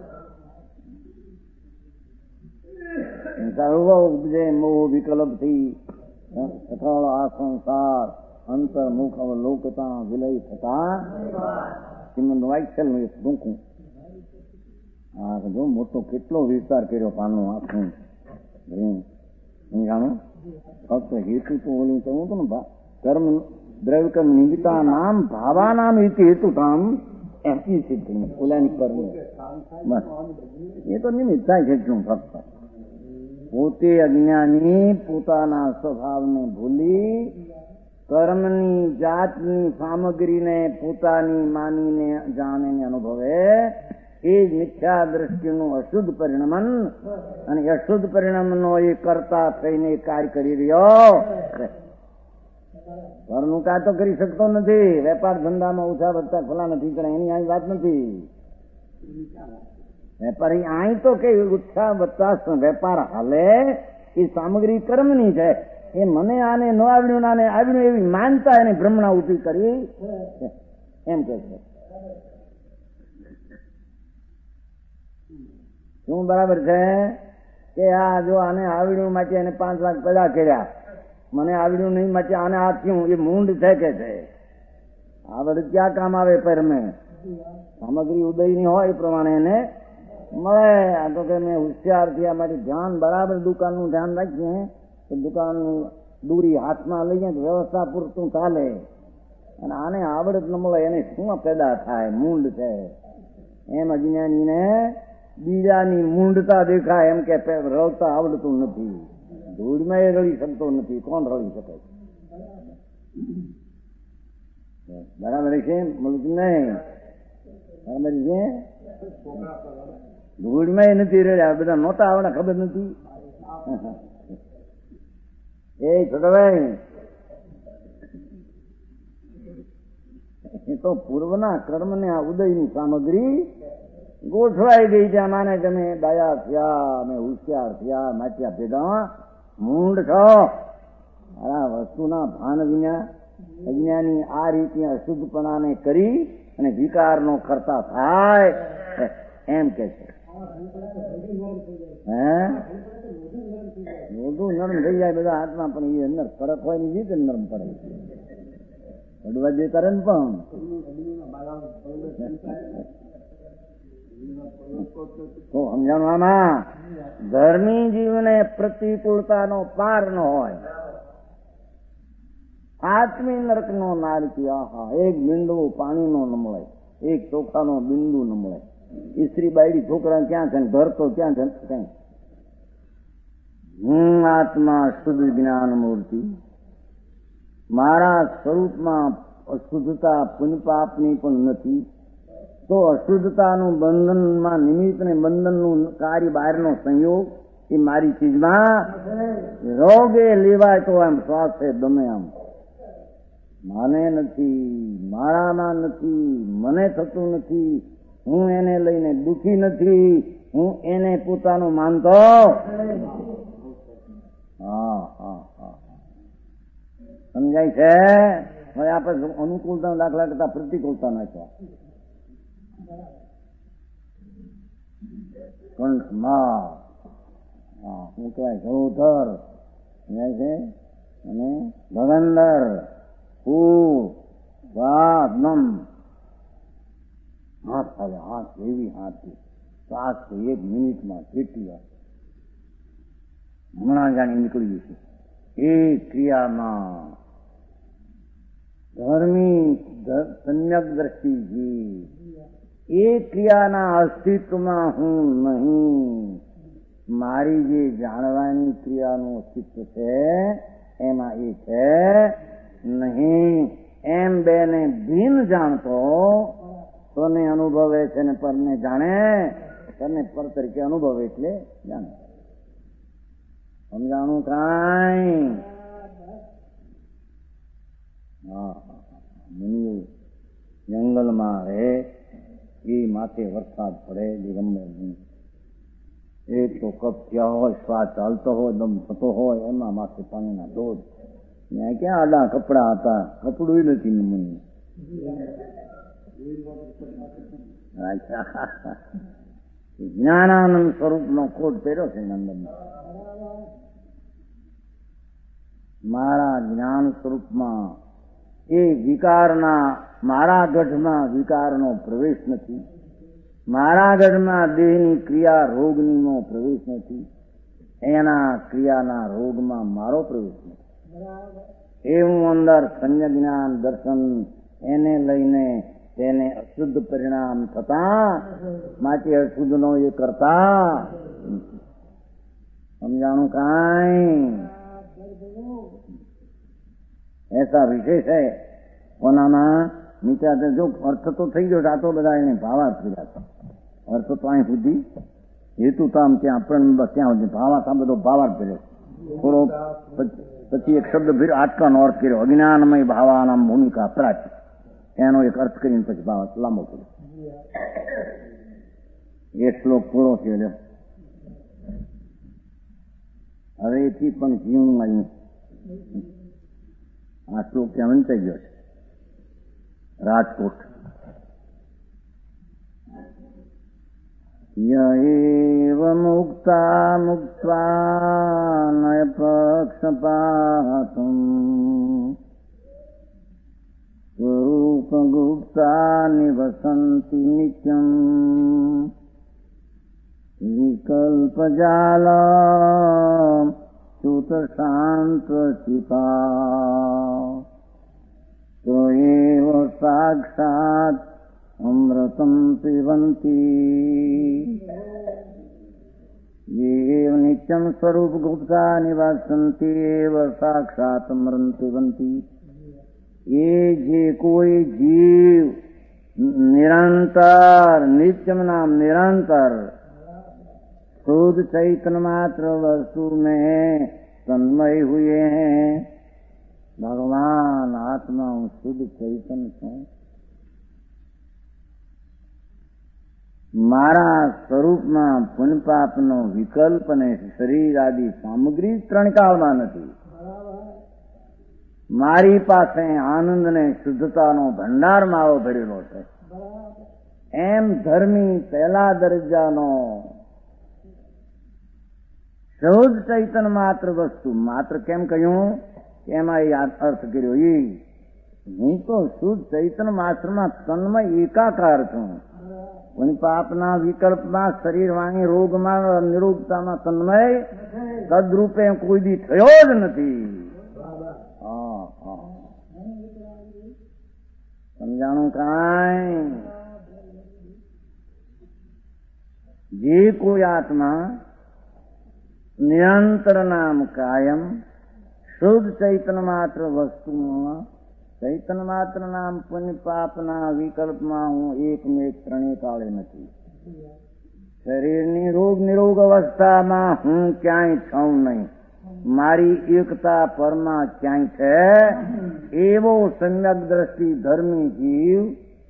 ઉપજે મોહ વિકલ્પ થી સફળ આ સંસાર અંતર્મુખ અવલોકતા વિલય થતા શ્રીમદ વાત્સલ્ય નું એક ટૂંકું, હા જો મોટો કેટલો વિસ્તાર કર્યો પાનું આખું સમજાણું। ફક્ત હેતુ તો ઓલું કહું હતું ને, કર્મ દ્રવ્ય કર્મ નિમિત્તા નામ ભાવાનામ હેતુ હેતુ કામ એમ ઈ સિદ્ધની ઓલાની કર્મ બસ એ તો નિમિત્ત થાય છે શું ફક્ત પોતે અજ્ઞાની પોતાના સ્વભાવને ભૂલી કર્મની જાતની સામગ્રીને પોતાની માનીને જાણીને અનુભવે એ જ મિથ્યા દ્રષ્ટિનું અશુદ્ધ પરિણમન અને અશુદ્ધ પરિણામનો એ કરતા થઈને કાર્ય કરી રહ્યો. ઘરનું કામ તો કરી શકતો નથી, વેપાર ધંધામાં ઓછા વધતા ખોલા નથી કરે એની અહીં વાત નથી. વેપારી અહીં તો કે ઉત્સાહ વધતા વેપાર હાલે એ સામગ્રી કર્મની છે. એ મને આને ન આવડ્યું આને આવડ્યું એવી માનતા એને ભ્રમણા ઉભી કરી એમ કે છે. શું બરાબર છે કે આ જો આને આવડ્યું માટે એને પાંચ લાખ પેદા કર્યા, મને આવડ્યું નહીં માટે આને આ થયું, એ મૂંડ છે કે છે. આવડ ક્યાં કામ આવે પર મેં સામગ્રી ઉદયની હોય એ પ્રમાણે એને મળે. આ તો કે મેં હોશિયાર થયા મારી ધ્યાન બરાબર દુકાનનું ધ્યાન રાખીએ તો દુકાનનું દૂરી હાથમાં લઈએ તો વ્યવસ્થા પૂરતું ચાલે. અને આને આવડત ન મળે એને શું પેદા થાય? મૂંડ છે. એમ અજ્ઞાનીને બીજાની મૂંડતા દેખાય એમ કે રળતા આવડતું નથી, ધૂળમાં એ રળી શકતો નથી. કોણ રળી શકે? બરાબર છે મુલક નહીં બરાબર છે. ધૂળમાં એ નથી રડ્યા, બધા નહોતા આવડે ખબર નથી. એ છોકરાભાઈ એ તો પૂર્વના કર્મને આ ઉદયની સામગ્રી ગોઠવાઈ ગઈ છે. માને તમે ડાયા થયા, અમે હોશિયાર થયા, માચ્યા ભેગા મૂંડ છો. આ વસ્તુના ભાન વિના અજ્ઞાની આ રીતે અશુદ્ધપણાને કરી અને વિકારનો કરતા થાય એમ કે છે. હે મોઢું નરમ થઈ જાય બધા હાથમાં, પણ એ અંદર કડક હોય ની રીતે નરમ પડે. પડવા દે કરે ને પણ તો સમજાણું આમાં ધર્મી જીવને પ્રતિકૂળતાનો પાર ન હોય. આત્મી નરક નો નારકી આહા એક બિંદુ પાણી નો ન મળે, એક ચોખાનો બિંદુ ન મળે. સ્ત્રી બાયડી છોકરા ક્યાં છે, ઘર તો ક્યાં છે. ક્યાં હું આત્મા શુદ્ધ જ્ઞાન મૂર્તિ, મારા સ્વરૂપમાં અશુદ્ધતા પુણ્યપાપની પણ નથી. તો અશુદ્ધતાનું બંધનમાં નિમિત્ત ને બંધનનું કાર્ય બહારનો સંયોગ એ મારી ચીજમાં રોગે લેવાય તો એમ શ્વાસે દમે આમ માને નથી, મારામાં નથી, મને થતું નથી, હું એને લઈને દુઃખી નથી, હું એને પોતાનું માનતો. હા હા હા સમજાય છે. હવે આપણે અનુકૂળતા દાખલા કરતા પ્રતિકૂળતા નાખ્યા. કંઠમાં શું કહેવાય ગૌધર છે અને ભગંદર નમ હાથ આવે હાથ એવી હાથ શ્વાસ એક મિનિટમાં કેટલી વાર હમણાં જાણી નીકળી છે. એ ક્રિયામાં ધર્મી સમ્યક દ્રષ્ટિથી એ ક્રિયાના અસ્તિત્વમાં હું નહીં, મારી જે જાણવાની ક્રિયાનું અસ્તિત્વ છે એમાં એ છે નહીં. એમ બેને ભિન્ન જાણતો તને અનુભવે છે ને પરને જાણે, તને પર તરીકે અનુભવે એટલે જાણે. સમજાણું કાંઈ? હા મુનિઓ જંગલમાં રહે, એ માથે વરસાદ પડે ગમે નહીં, એક તો કપ થયા હોય, શ્વાસ ચાલતો હોય, દમ થતો હોય, એમાં માથે પાણીના ધોધ. ત્યાં ક્યાં આડા કપડા હતા, કપડું નથી નમૂને. જ્ઞાનાનંદ સ્વરૂપનો કોટ પહેર્યો છે નંદન. મારા જ્ઞાન સ્વરૂપમાં એ વિકારના, મારા ગઢમાં વિકારનો પ્રવેશ નથી, મારા ગઢમાં દેહની ક્રિયા રોગનો પ્રવેશ નથી, એના ક્રિયાના રોગમાં મારો પ્રવેશ નથી. એ હું અંદર સંજ્ઞ જ્ઞાન દર્શન એને લઈને તેને અશુદ્ધ પરિણામ થતા માટે અશુદ્ધ નો એ કરતા સમજાણું કાંઈ એસા વિશેષ હૈ કોનાના નીચે જો અર્થ તો થઈ ગયો આ તો બધા એને ભાવાર્થ કર્યા અર્થ તો અહીં સુધી હેતુ તો આમ ત્યાં પણ ત્યાં સુધી ભાવાર્થ આ બધો ભાવાર્થ કર્યો થોડો પછી એક શબ્દ ફેર આટલાનો અર્થ કર્યો અજ્ઞાનમય ભાવાનામ ભૂમિકા પ્રાચી એનો એક અર્થ કરીને પછી ભાવાર્થ લાંબો કર્યો એક શ્લોક પૂરો થયો હવે એથી પણ જીવનમાં અહીં આ શ્લોક ત્યાં વંચાઈ ગયો છે રાજકોટ યએવ મુક્તા મુક્ત્વા નય પક્ષપાતમ સ્વરૂપ ગુપ્તા નિવસંતિ નિત્યમ વિકલ્પજાલ ચૂત શાંત ચિતા તો એવ સાક્ષાત અમૃતમ પિબંતી એવ નિત્યમ સ્વરૂપ ગુપ્તા નિવાસંતી એવ સાક્ષાત અમૃતમ પિબંતી એ જે કોઈ જીવ નિરંતર नित्यम नाम निरंतर शुद्ध चैतन्य मात्र वस्तु में तन्मय हुए हैं। भगवान आत्मा हूँ, शुद्ध चैतन्य हूँ, મારા સ્વરૂપમાં પુણ્ય પાપનો વિકલ્પ ને શરીર આદિ સામગ્રી ત્રણ કાળમાં નથી. મારી પાસે આનંદ ને શુદ્ધતાનો ભંડાર માવો ભરેલો છે. એમ ધર્મી પહેલા દરજ્જાનો શુદ્ધ ચૈતન્ય માત્ર વસ્તુ, માત્ર કેમ કહ્યું એમાં એ અર્થ કર્યો. એ હું તો શુદ્ધ ચૈતન્ય માત્રમાં તન્મય એકાકાર છું. પાપના વિકલ્પમાં શરીર વાણી રોગમાં નિરોગતામાં તન્મય તદરૂપે કોઈ દી થયો જ નથી. સમજાણું કાંઈ? જે કોઈ આત્મા નિરંતર નામ કાયમ શુદ્ધ ચૈતન્ય માત્ર વસ્તુમાં ચૈતન્ય માત્ર નામ પુણ્ય પાપના વિકલ્પમાં હું એકમેક ત્રણેય કાળે નથી. શરીરની રોગ નિરોગ અવસ્થામાં હું ક્યાંય છું નહીં. મારી એકતા પરમાં ક્યાંય છે એવો સમ્યક દ્રષ્ટિ ધર્મી જીવ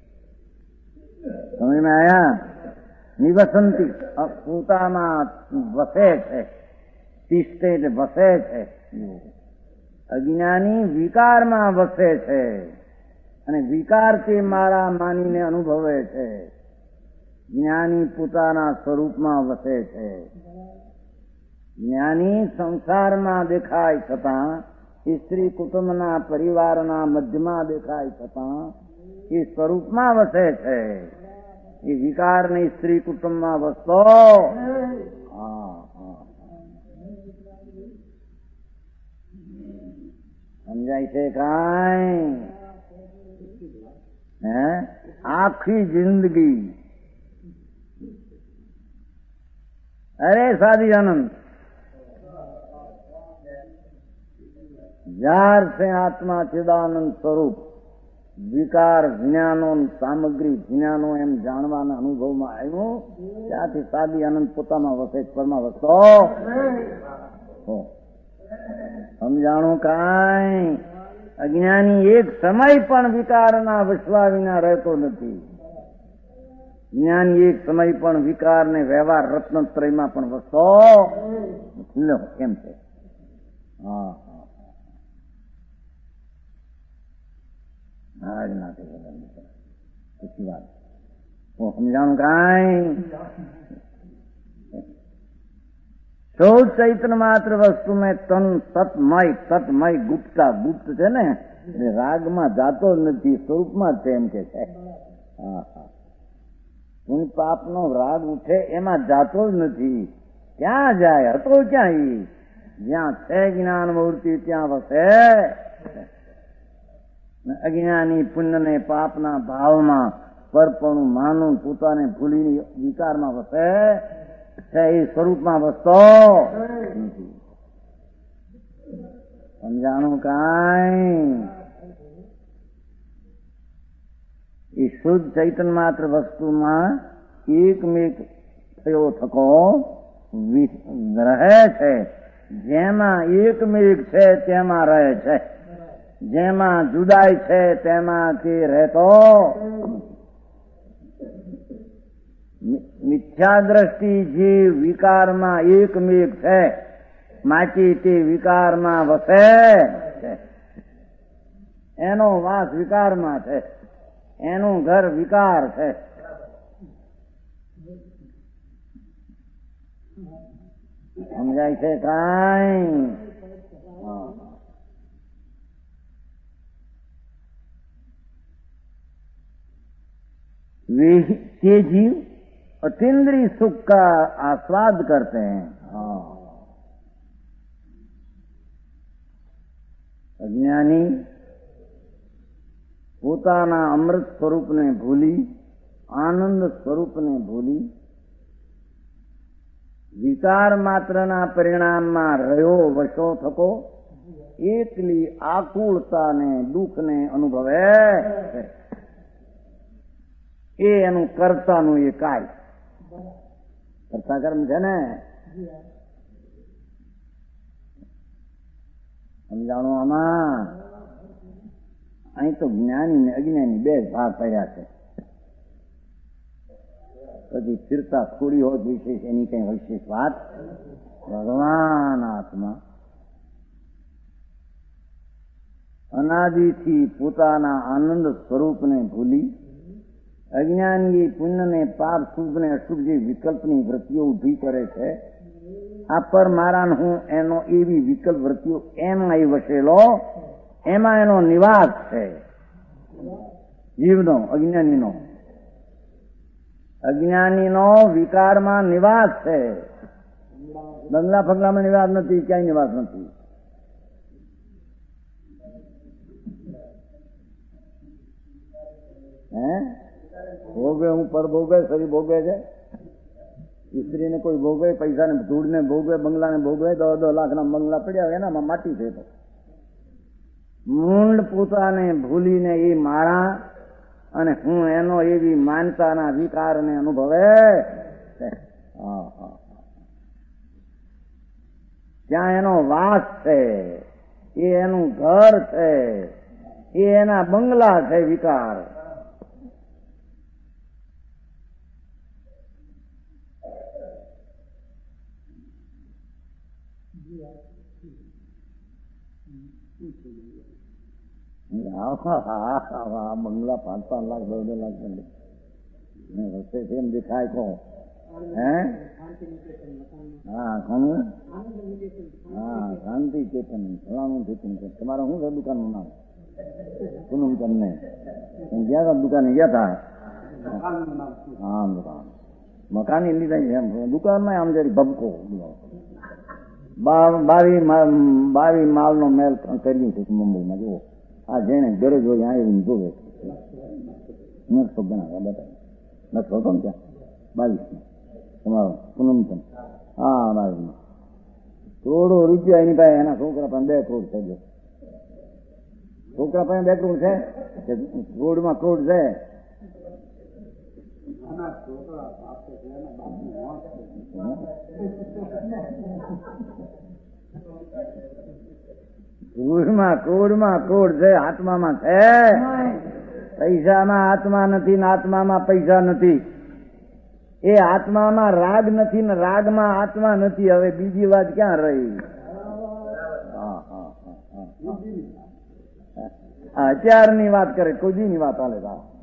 સમજમાં આયા? નિવસંતી પોતામાં વસે છે, તિષ્ઠે વસે છે. અજ્ઞાની વિકારમાં વસે છે અને વિકારથી મારા માનીને અનુભવે છે. જ્ઞાની પોતાના સ્વરૂપમાં વસે છે. જ્ઞાની સંસારમાં દેખાય છતાં, સ્ત્રી કુટુંબના પરિવારના મધ્યમાં દેખાય છતાં એ સ્વરૂપમાં વસે છે. એ વિકારને સ્ત્રી કુટુંબમાં વસતો સમજાય છે કાંઈ? હે આખી જિંદગી અરે સાદી આનંદ जार से आत्मा चिदानंद स्वरूप विकार જ્ઞાનો સામગ્રી જ્ઞાનો એમ જાણવાના અનુભવમાં આવ્યો ત્યાંથી સાદી આનંદ પોતામાં વસે પરમાં વસતો સમજાણું કાંઈ? અજ્ઞાની એક સમય પણ વિકારના વસવા વિના રહેતો નથી. જ્ઞાની એક સમય પણ વિકારને વ્યવહાર રત્નત્રયમાં પણ વસતો કેમ છે? હા આજ ના પછી વાત સમજાણું કાંઈ? શુદ્ધ ચૈતન્ય માત્ર વસ્તુ મેં તન સતમય સતમય ગુપ્તા ગુપ્ત છે ને એટલે રાગમાં જાતો જ નથી, સ્વરૂપમાં જ છે એમ કે છે. હા હા પુણ્ય પાપનો રાગ ઉઠે એમાં જાતો જ નથી. ક્યાં જાય? હતો ક્યાં? એ જ્યાં છે જ્ઞાન મૂર્તિ ત્યાં વસે. અજ્ઞાની પુણ્યને પાપના ભાવમાં પરપણું માનું પોતાને ભૂલી વિકારમાં વસે છે, એ સ્વરૂપમાં વસતો નથી. સમજાણું કાંઈ? એ શુદ્ધ ચૈતન્ય માત્ર વસ્તુમાં એકમેક થયો થકો રહે છે. જેમાં એકમેક છે તેમાં રહે છે, જેમાં જુદાઈ છે તેમાં તે રહેતો. મિથ્યા દ્રષ્ટિ જીવ વિકારમાં એકમેક છે, માટે તે વિકારમાં વસે છે. એનો વાસ વિકારમાં છે, એનું ઘર વિકાર છે. સમજાય છે કાંઈ? वे ये जीव अतीन्द्रिय सुख का आस्वाद करते हैं. अज्ञानी પોતાના અમૃત સ્વરૂપને ભૂલી, આનંદ સ્વરૂપને ભૂલી વિકાર માત્રના પરિણામમાં રહ્યો વશો થકો એકલી આકુળતાને દુઃખને અનુભવે છે. એ એનું કર્તાનું એ કાર્ય કર્તા કર્મ છે ને. સમજાણું આમાં? અહીં તો જ્ઞાની ને અજ્ઞાની બે ભાગ પડ્યા છે. પછી ફિરતા થોડી હોત વિશેષ એની કઈ વિશેષ વાત. ભગવાન આત્મા અનાદિથી પોતાના આનંદ સ્વરૂપને ભૂલી અજ્ઞાની પુણ્યને પાપ શુભને અશુભ જે વિકલ્પની વૃત્તિઓ ઉભી કરે છે. આ પર મારા હું એનો એવી વિકલ્પ વૃત્તિઓ એમાં એ વસેલો, એમાં એનો નિવાસ છે. જીવનો, અજ્ઞાનીનો અજ્ઞાનીનો વિકારમાં નિવાસ છે. બંગલા ફગલામાં નિવાસ નથી, ક્યાંય નિવાસ નથી. હે ભોગે હું પર ભોગે, શરીર ભોગે છે. સ્ત્રીને કોઈ ભોગવે, પૈસાને ધૂળને ભોગવે, બંગલાને ભોગવે. દસ દસ લાખના બંગલા પડ્યા હોય એનામાં માટી છે. તો મૂળ પોતાને ભૂલીને એ મારા અને હું એનો એવી માનતાના વિકારને અનુભવે. ત્યાં એનો વાસ છે, એ એનું ઘર છે, એ એના બંગલા છે. વિકાર બંગલા પાંચ પાંચ લાખ દો દો લાખ રસ્તે છે એમ દેખાય કહો. હે હા ઘણું હા શાંતિ ચેતન ફલાણું ચેતન છે. તમારે શું છે દુકાનનું નામ? પૂનમ તમને ગયા હતા દુકાને ગયા હતા? હા દુકાન મકાની લીધા એમ દુકાનમાં આમ જરી ભબકો બાવી બાવી માલનો મેલ કર્યું છે મુંબઈમાં. જુઓ આ જેને ગરજ હોય આવીને જોવે નકશો બનાવ્યા બતાવે નકશો હતો ને ત્યાં બાવીસ તમારો પૂનમચંદ. હા બાવીસ કરોડો રૂપિયા એની પાસે, એના છોકરા પાસે બે કરોડ થઈ ગયો. છોકરા પાસે બે કરોડ છે, કરોડમાં કરોડ છે. કરોડમાં કરોડમાં કરોડ છે, આત્મામાં છે. પૈસામાં આત્મા નથી ને આત્મામાં પૈસા નથી. એ આત્મામાં રાગ નથી ને રાગમાં આત્મા નથી. હવે બીજી વાત ક્યાં રહી? અત્યારની વાત કરે, કોઈની વાત હાલે.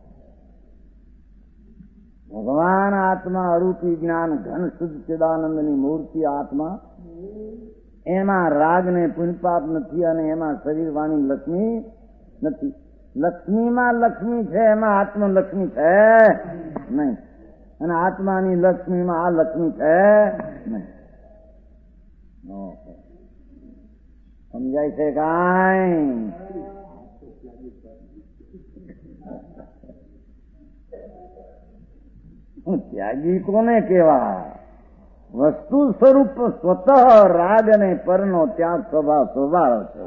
ભગવાન આત્મા અરૂપી જ્ઞાન ઘન શુદ્ધ ચિદાનંદની મૂર્તિ આત્મા, એમાં રાગ ને પુણ્યપાપ નથી અને એમાં શરીર વાણી લક્ષ્મી નથી. લક્ષ્મીમાં લક્ષ્મી છે, એમાં આત્મલક્ષ્મી છે નહીં. અને આત્માની લક્ષ્મીમાં આ લક્ષ્મી છે નહીં. સમજાય છે કાંઈ? ત્યાગી કોને કેવા? વસ્તુ સ્વરૂપ સ્વતઃ રાગ અને પરનો ત્યાગ સ્વભાવ સ્વભાવ છે.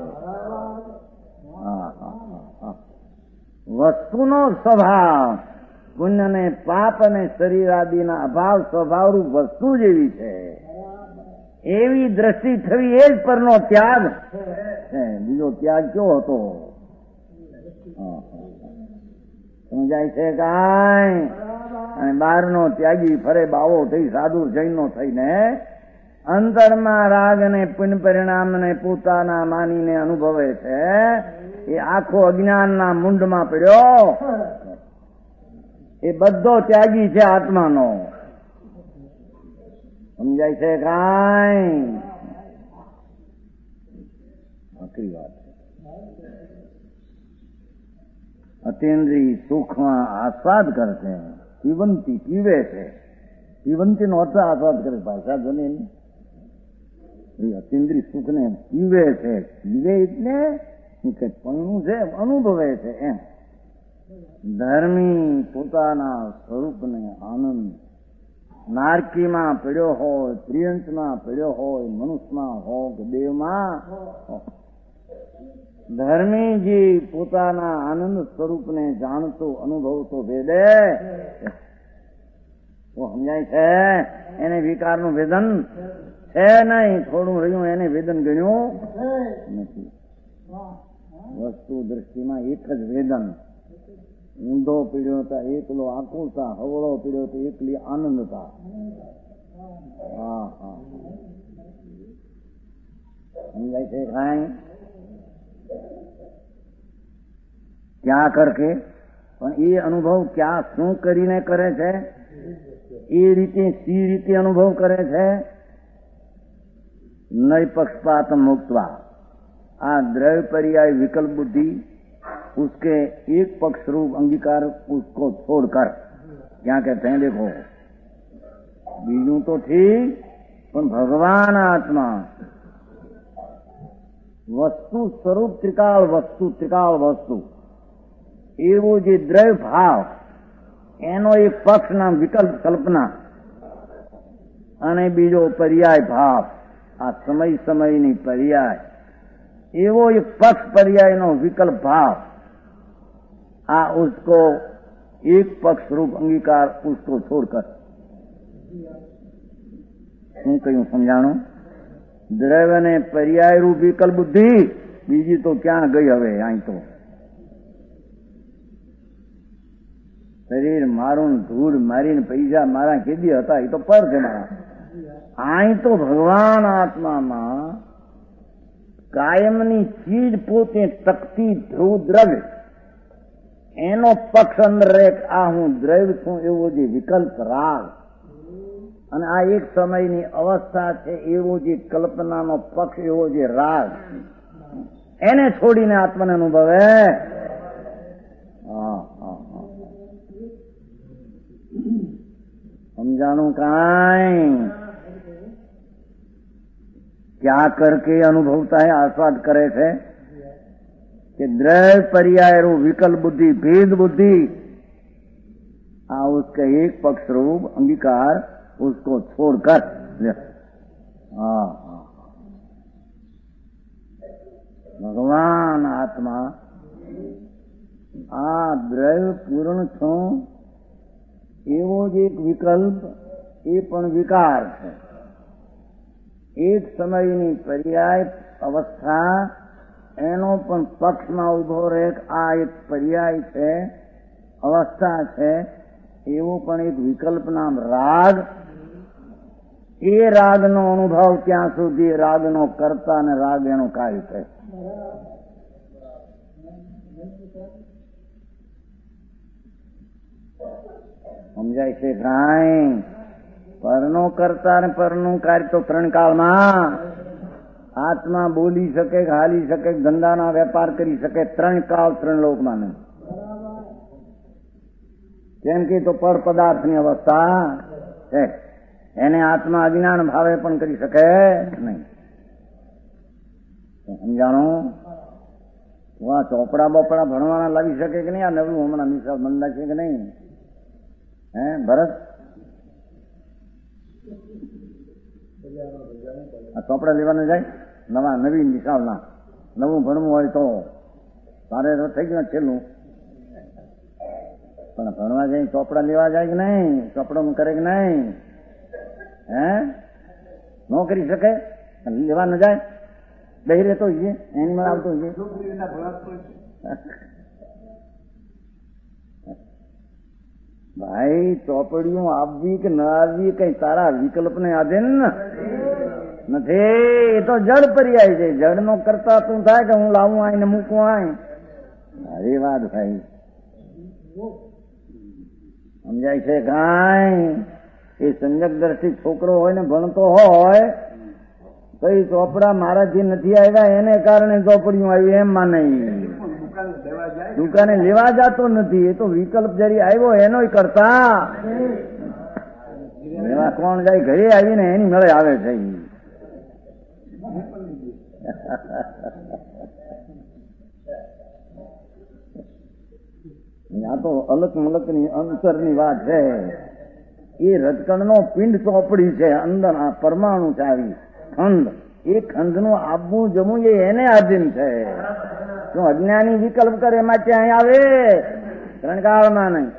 વસ્તુનો સ્વભાવ પુણ્ય ને પાપ અને શરીર આદિના અભાવ સ્વભાવરૂપ વસ્તુ જેવી છે, એવી દ્રષ્ટિ થવી એ જ પરનો ત્યાગ છે. બીજો ત્યાગ કયો હતો? સમજાય છે કાંઈ? અને બહારનો ત્યાગી ફરે બાવો થઈ સાધુ જૈનો થઈને અંતરમાં રાગ અને પુણ્ય પરિણામ ને પોતાના માનીને અનુભવે છે, એ આખો અજ્ઞાનના મુંડમાં પડ્યો. એ બધો ત્યાગી છે આત્માનો. સમજાય છે કાંઈ? આખરી વાત. અતિન્દ્રિય સુખમાં આસ્વાદ કરશે, પીવંતી પીવે છે. પીવંતી નો અર્થ આસ્વાદ કરે, ભાષા જોને એની અતિન્દ્રિય સુખને પીવે છે. પીવે એટલે કે પણનું છે, અનુભવે છે એમ. ધર્મી પોતાના સ્વરૂપને આનંદ નારકીમાં પડ્યો હોય, ત્રિયંશમાં પડ્યો હોય, મનુષ્યમાં હોય કે દેવમાં, ધર્મીજી પોતાના આનંદ સ્વરૂપને જાણતો અનુભવતો ભેદે તો સમજાય છે. એને વિકારનું વેદન છે નહીં, થોડું રહ્યું એને વેદન ગણ્યું નથી. વસ્તુ દ્રષ્ટિમાં એક જ વેદન. ઊંધો પીડ્યો તો એકલો આકુલતા, હવળો પીડ્યો તો એકલી આનંદતા. હા હા સમજાય છે કાંઈ? ક્યાં કરકે પણ એ અનુભવ ક્યાં શું કરીને કરે છે? એ રીતે સી રીતે અનુભવ કરે છે? નય पक्षपात मुक्तवा, आ द्रव्य पर्याय विकल्प बुद्धि उसके एक पक्ष रूप अंगीकार उसको छोड़कर क्या कहते हैं? देखो बीजू तो ठीक, पर भगवान आत्मा वस्तु स्वरूप त्रिकाल वस्तु त्रिकाल वस्तु एवो जे द्रव्य भाव एनो एक पक्ष ना विकल्प कल्पना અને બીજો પર્યાય ભાવ, આ સમય સમયની પર્યાય એવો એક પક્ષ પર્યાયનો વિકલ્પ ભાવ, આ उसको एक पक्ष रूप अंगीकार उसको छोड़कर શું કહ્યું સમજાણું? દ્રવ્ય ને પર્યાય રૂપ વિકલ્પ બુદ્ધિ બીજી તો ક્યાં ગઈ હવે? અહીં તો શરીર મારું ધૂળ મારીને પૈસા મારા કેદી હતા એ તો પર છે મારા. અહીં તો ભગવાન આત્મામાં કાયમની ચીજ પોતે તકતી ધ્રુવ દ્રવ્ય એનો પક્ષ અંદર એક આ હું દ્રવ્ય છું એવો જે વિકલ્પ રાગ, અને આ એક સમયની અવસ્થા છે એવો જે કલ્પનાનો પક્ષ એવો જે રાગ, એને છોડીને આત્માને અનુભવે. હા હા હા સમજાણું કાંઈ? क्या करके अनुभवता है, आस्वाद करे थे कि द्रव्य पर्याय रूप विकल्प बुद्धि भेद बुद्धि आ उसके एक पक्ष रूप अंगीकार उसको छोड़कर हाँ भगवान आत्मा आ द्रव्य पूर्ण छो एवो ज एक विकल्प ए पण विकार है. એક સમયની પર્યાય અવસ્થા એનો પણ પક્ષમાં ઉભો રહે, આ એક પર્યાય છે, અવસ્થા છે, એવો પણ એક વિકલ્પ નામ રાગ. એ રાગનો અનુભવ ત્યાં સુધી રાગનો કર્તા અને રાગ એનો કાર્ય છે. સમજાય છે કાંઈ? પરનો કરતા ને પરનું કાર્ય તો ત્રણ કાળમાં આત્મા બોલી શકે, હાલી શકે, ધંધાના વેપાર કરી શકે, ત્રણ કાળ ત્રણ લોકમાં નહીં. કેમ કે તો પર પદાર્થની અવસ્થા છે, એને આત્મા અજ્ઞાન ભાવે પણ કરી શકે નહીં. સમજાણું? આ ચોપડા બોપડા ભણવાના લાવી શકે કે નહીં? આ નવું હમણાં નિશાળ બંધા છે કે નહીં? હે ભરત આ ચોપડા લેવાના જાય નવા નવીન નિશાળના નવું ભણવું હોય તો તારે તો થઈ ગયું છેલ્લું, પણ ભણવા જાય ચોપડા લેવા જાય કે નહીં, ચોપડાનું કરે કે નહીં? હે ન કરી શકે? લેવા ન જાય, બેહી રહેતો હોય એની માં આવતો હોય. ભાઈ ચોપડીઓ આવવી કે ન આવવી કઈ તારા વિકલ્પ ને આધીન નથી. એ તો જડ પર્યાય છે. જડ નો કરતા તું થાય કે હું લાવું આય ને મૂકું આય. અરે વાત ભાઈ સમજાય છે કાંઈ? એ સંજક દ્રષ્ટિ છોકરો હોય ને ભણતો હોય તો એ ચોપડા મારાથી નથી આવ્યા એને કારણે ચોપડીઓ આવી એમ માને. દુકાને લેવા જતો નથી. એ તો વિકલ્પ જરી આવ્યો એનો કરતા એવા કોણ જાય? ઘરે આવીને એની મળે આવે છે. આ તો અલગ મલક ની અંતરની વાત છે. એ રજકણ નો પિંડ ચોપડી છે, અંદર આ પરમાણુ છે આવી ખંડ. એ ખંડ નું આવવું જમવું એ એને આધીન છે. શું અજ્ઞાની વિકલ્પ કરે માટે અહીં આવે? ત્રણ કાળમાં નહીં.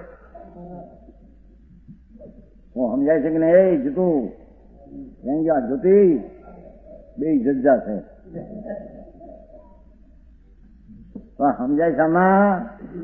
હું સમજાય છે કે નહીં? એ જતું એમ ગયા જુતી બે જજ્જા છે. સમજાય છે આમાં?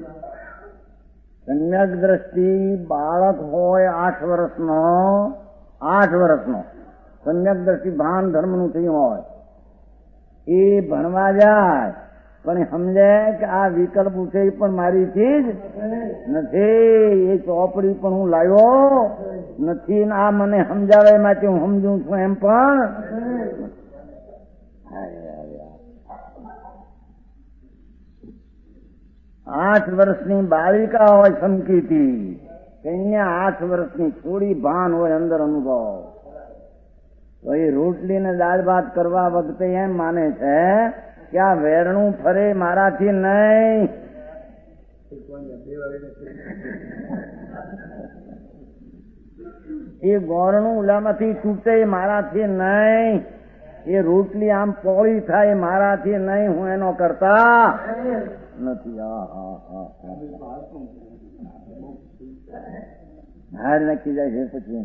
સમ્યક દ્રષ્ટિ બાળક હોય આઠ વર્ષનો, આઠ વર્ષનો સમ્યક દ્રષ્ટિ ભાન ધર્મનું થયું હોય એ ભણવા જાય પણ સમજે કે આ વિકલ્પ છે એ પણ મારી ચીજ નથી. એ ચોપડી પણ હું લાવ્યો નથી ને આ મને સમજાવે માટે હું સમજું છું એમ પણ આઠ વર્ષની બાળિકા હોય સમકીતી, કન્યા આઠ વર્ષની થોડી ભાન હોય અંદર અનુભવ. તો એ રોટલી ને દાળ ભાત કરવા વખતે એમ માને છે કે આ વેરણું ફરે મારાથી નહીં. એ ગોરણું ઓલામાંથી તૂટે મારાથી નહીં. એ રોટલી આમ પોળી થાય મારાથી નહીં. હું એનો કરતા નથી. હાર નક્કી જાય છે પછી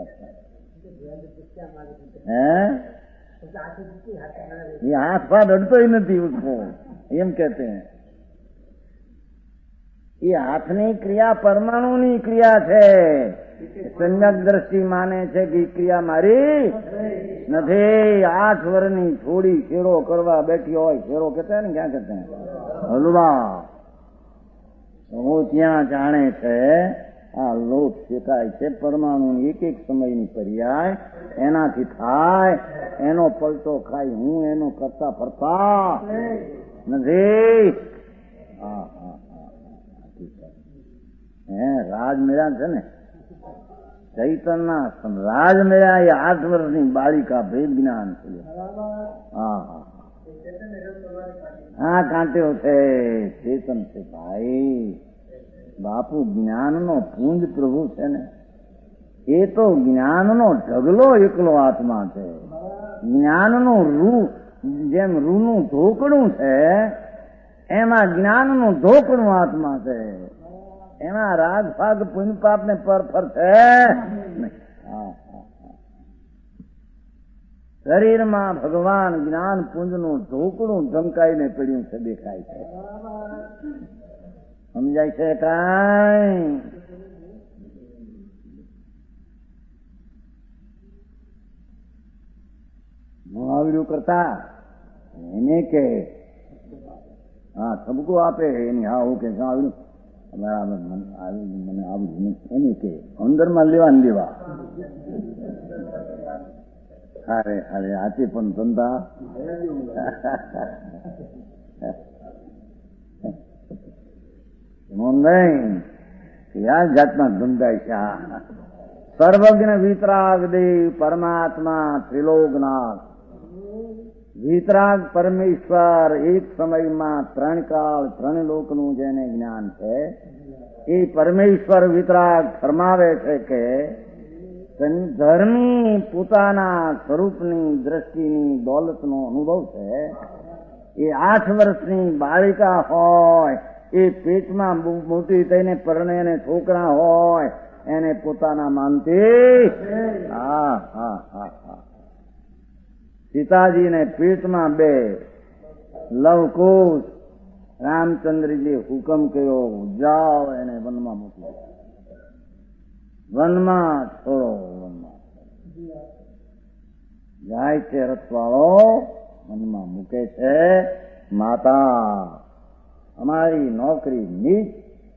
હે હાથ પાદ અડતો નથી ઉસકો એમ કહેતે હૈ. એ હાથની ક્રિયા પરમાણુની ક્રિયા છે. સંજક દ્રષ્ટિ માને છે કે ક્રિયા મારી નથી. આઠ વર્ષની થોડી શેરો કરવા બેઠી હોય, શેરો કહેતા ને ક્યાં કહેતા હલવા, હું ત્યાં જાણે છે આ લોટ શેકાય છે પરમાણુ એક એક સમયની પર્યાય એનાથી થાય. એનો પલટો ખાય હું એનો કરતા ફરતા નથી. હા હા હા હે રાજ મેળા છે ને ચૈતનના રાજ મેળા એ આઠ વર્ષની બાળિકા ભેદ જ્ઞાન છે. હા હા હા કાંટ્યો છે ચેતન છે ભાઈ. બાપુ જ્ઞાનનો પુંજ પ્રભુ છે ને એ તો જ્ઞાનનો ઢગલો એકલો આત્મા છે. જ્ઞાનનું રૂ જેમ રૂનું ઢોકણું છે એમાં જ્ઞાનનું ઢોકણું આત્મા છે. એમાં રાગ ફાગ પુણ્ય પાપ ને પર ફર છે. શરીરમાં ભગવાન જ્ઞાન પુંજનું ઢોકણું ઝંકાઈને પડ્યું છે, દેખાય છે. સમજાય છે કાંઈ? મહાવીર કરતા એને કે હા સબકો આપે એની હા હું કે આવ્યું મને આવ્યું એને કે અંદર માં લેવા ને દેવા. અરે અરે આથી પણ ધંધા નહીં આ જાતના ધંધા છે. સર્વજ્ઞ વિતરાગ દેવ પરમાત્મા ત્રિલોકનાથ વિતરાગ પરમેશ્વર એક સમયમાં ત્રણ કાળ ત્રણ લોકનું જેને જ્ઞાન છે એ પરમેશ્વર વિતરાગ ફરમાવે છે કે ધર્મી પોતાના સ્વરૂપની દ્રષ્ટિની દોલતનો અનુભવ છે. એ આઠ વર્ષની બાળિકા હોય, એ પેટમાં મોટી થઈને પરણે છોકરા હોય, એને પોતાના માનતી. હા હા હા હા સીતાજીને પેટમાં બે લવકુશ રામચંદ્રજી હુકમ કર્યો, જાઓ એને વનમાં મોકલો, વનમાં છોડો. વનમાં જાય છે રથવાળો, વનમાં મૂકે છે. માતા અમારી નોકરી નીચ,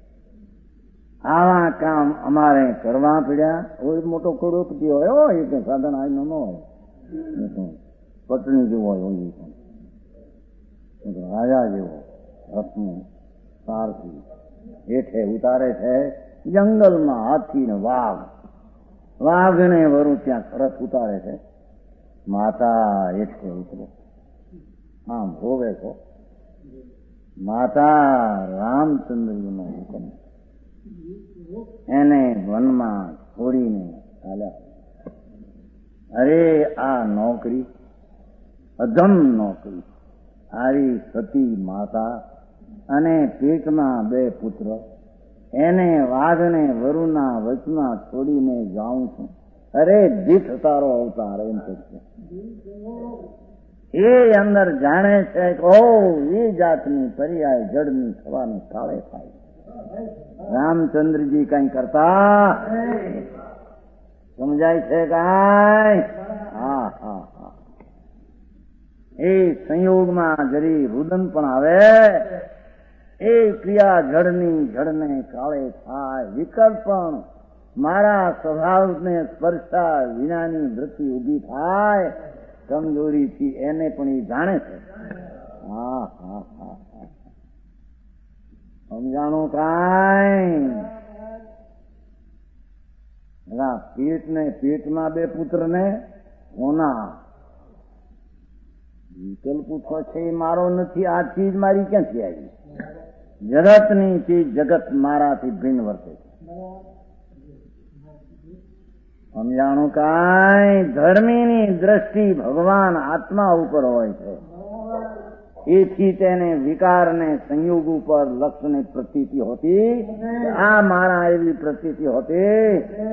આવા કામ અમારે કરવા પડ્યા. કોઈ મોટો કરોડપતિ હોય એ કે સાધન આ ન હોય, પત્ની જેવો હોય, રાજા જેવો રથનું સારથી હેઠે ઉતારે છે. જંગલમાં હાથી ને વાઘ, વાઘને વરું ત્યાં રથ ઉતારે છે. માતા હેઠે ઉતરે, આમ હોવે છો. માતા રામચંદ્રજીનો હુકમ, એને વનમાં છોડીને ચાલ્યા. અરે આ નોકરી અધમ નોકરી. આવી સતી માતા અને પેટમાં બે પુત્ર, એને વાઘને વરુના વચમાં છોડીને જાઉં છું. અરે દીઠ તારો અવતાર એમ કે એ અંદર જાણે છે કે ઓ એ જાતની પર્યાય જડની થવાનું કાળે થાય. રામચંદ્રજી કઈ કરતા સમજાય છે કાંઈ? હા હા હા એ સંયોગમાં જરી રુદન પણ આવે, એ ક્રિયા જડની જડને કાળે થાય. વિકલ્પ પણ મારા સ્વભાવને સ્પર્શા વિનાની વૃત્તિ ઉભી થાય કમજોરીથી, એને પણ એ જાણે છે. હા હા હા હા સમજાણું કાંઈ? પેટ ને પેટમાં બે પુત્ર ને કોના વિકલ્પ પૂછો છે એ મારો નથી. આ ચીજ મારી ક્યાંથી આવી? જગતની ચીજ જગત મારાથી ભિન્ન વર્તે છે. સમજાણું કાંઈ? ધર્મીની દ્રષ્ટિ ભગવાન આત્મા ઉપર હોય છે, એથી તેને વિકારને સંયોગ ઉપર લક્ષ્યની પ્રતીતિ હોતી. આ મારા એવી પ્રતીતિ હોતી.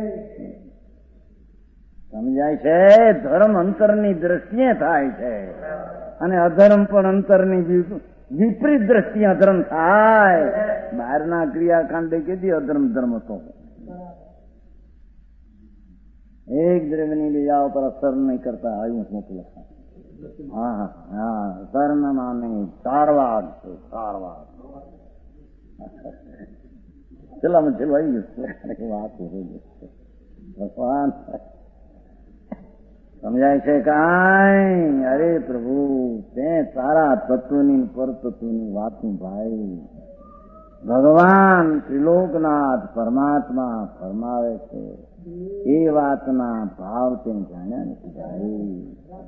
સમજાય છે? ધર્મ અંતરની દ્રષ્ટિએ થાય છે અને અધર્મ પણ અંતરની વિપરીત દ્રષ્ટિએ અધર્મ થાય. બહારના ક્રિયાકાંડે કીધી અધર્મ ધર્મ હતો. એક દ્રવ્યની બીજા ઉપર અસર નહીં કરતા આવ્યું મોટું લખાણ. હા હા અસરના નહીં, સારવાર છે સારવાર. છેલ્લામાં છેલ્લું આવી ગયું વાત ભગવાન. સમજાય છે કાંઈ? અરે પ્રભુ તે તારા તત્વની પર તત્વની વાતનું ભાઈ ભગવાન ત્રિલોકનાથ પરમાત્મા ફરમાવે છે, એ વાતના ભાવ તે જાણ્યા નથી ભાઈ.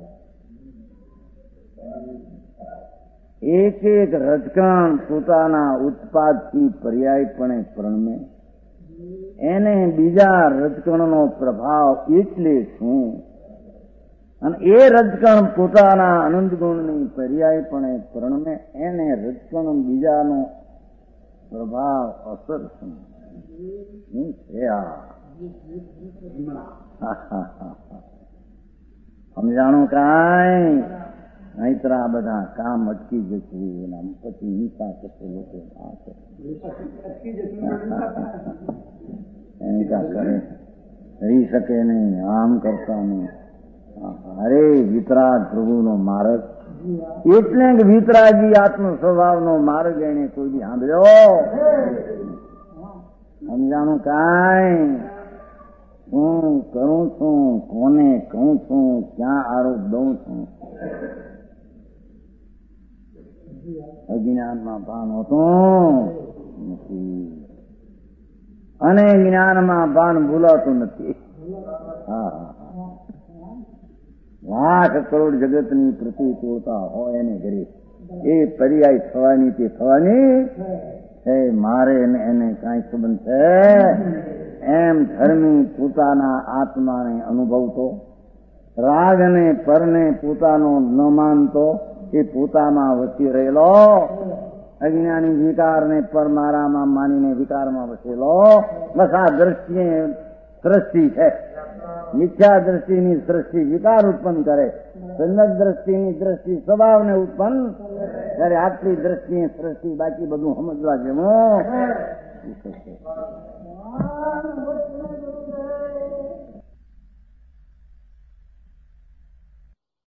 એક એક રજકણ પોતાના ઉત્પાદથી પર્યાયપણે પ્રણમે, એને બીજા રજકણનો પ્રભાવ એટલે શું? અને એ રજકણ પોતાના આનંદ ગુણની પર્યાયપણે પ્રણમે, એને રજકણ બીજાનો પ્રભાવ અસર શું છે? આ સમજાણું કાંઈ? નહીતર આ બધા કામ અટકી જશે. એના પછી હિંસા કરશે લોકો. હિંસા કરે રહી શકે નહીં, આમ કરતા નહીં. અરે વિતરાગ પ્રભુનો માર્ગ એટલે કે વિતરાગી આત્મ સ્વભાવનો માર્ગ એને કોઈ બી સાંભળ્યો? સમજાણું કાંઈ? હું કરું છું, કોને કહું છું, ક્યાં આરોપ દઉં છું? અજ્ઞાનમાં ભાન હોતું નથી અને જ્ઞાનમાં ભાન ભૂલાતું નથી. હા લાખ કરોડ જગતની પ્રતિકૂળતા હોય એને ઘરે એ પર્યાય થવાની તે થવાની છે. મારે એને કાંઈ સંબંધ છે? એમ ધર્મી પોતાના આત્માને અનુભવતો, રાગને પરને પોતાનો ન માનતો, એ પોતામાં વસી રહેલો, અજ્ઞાની વિકારને પર મારામાં માનીને વિકારમાં વસેલો, બસ આ દ્રષ્ટિએ દ્રષ્ટિ છે. મિથ્યા દ્રષ્ટિની દ્રષ્ટિ વિકાર ઉત્પન્ન કરે, સન્નત દ્રષ્ટિની દ્રષ્ટિ સ્વભાવને ઉત્પન્ન ત્યારે આટલી દ્રષ્ટિની દ્રષ્ટિ બાકી બધું સમજવા જેવું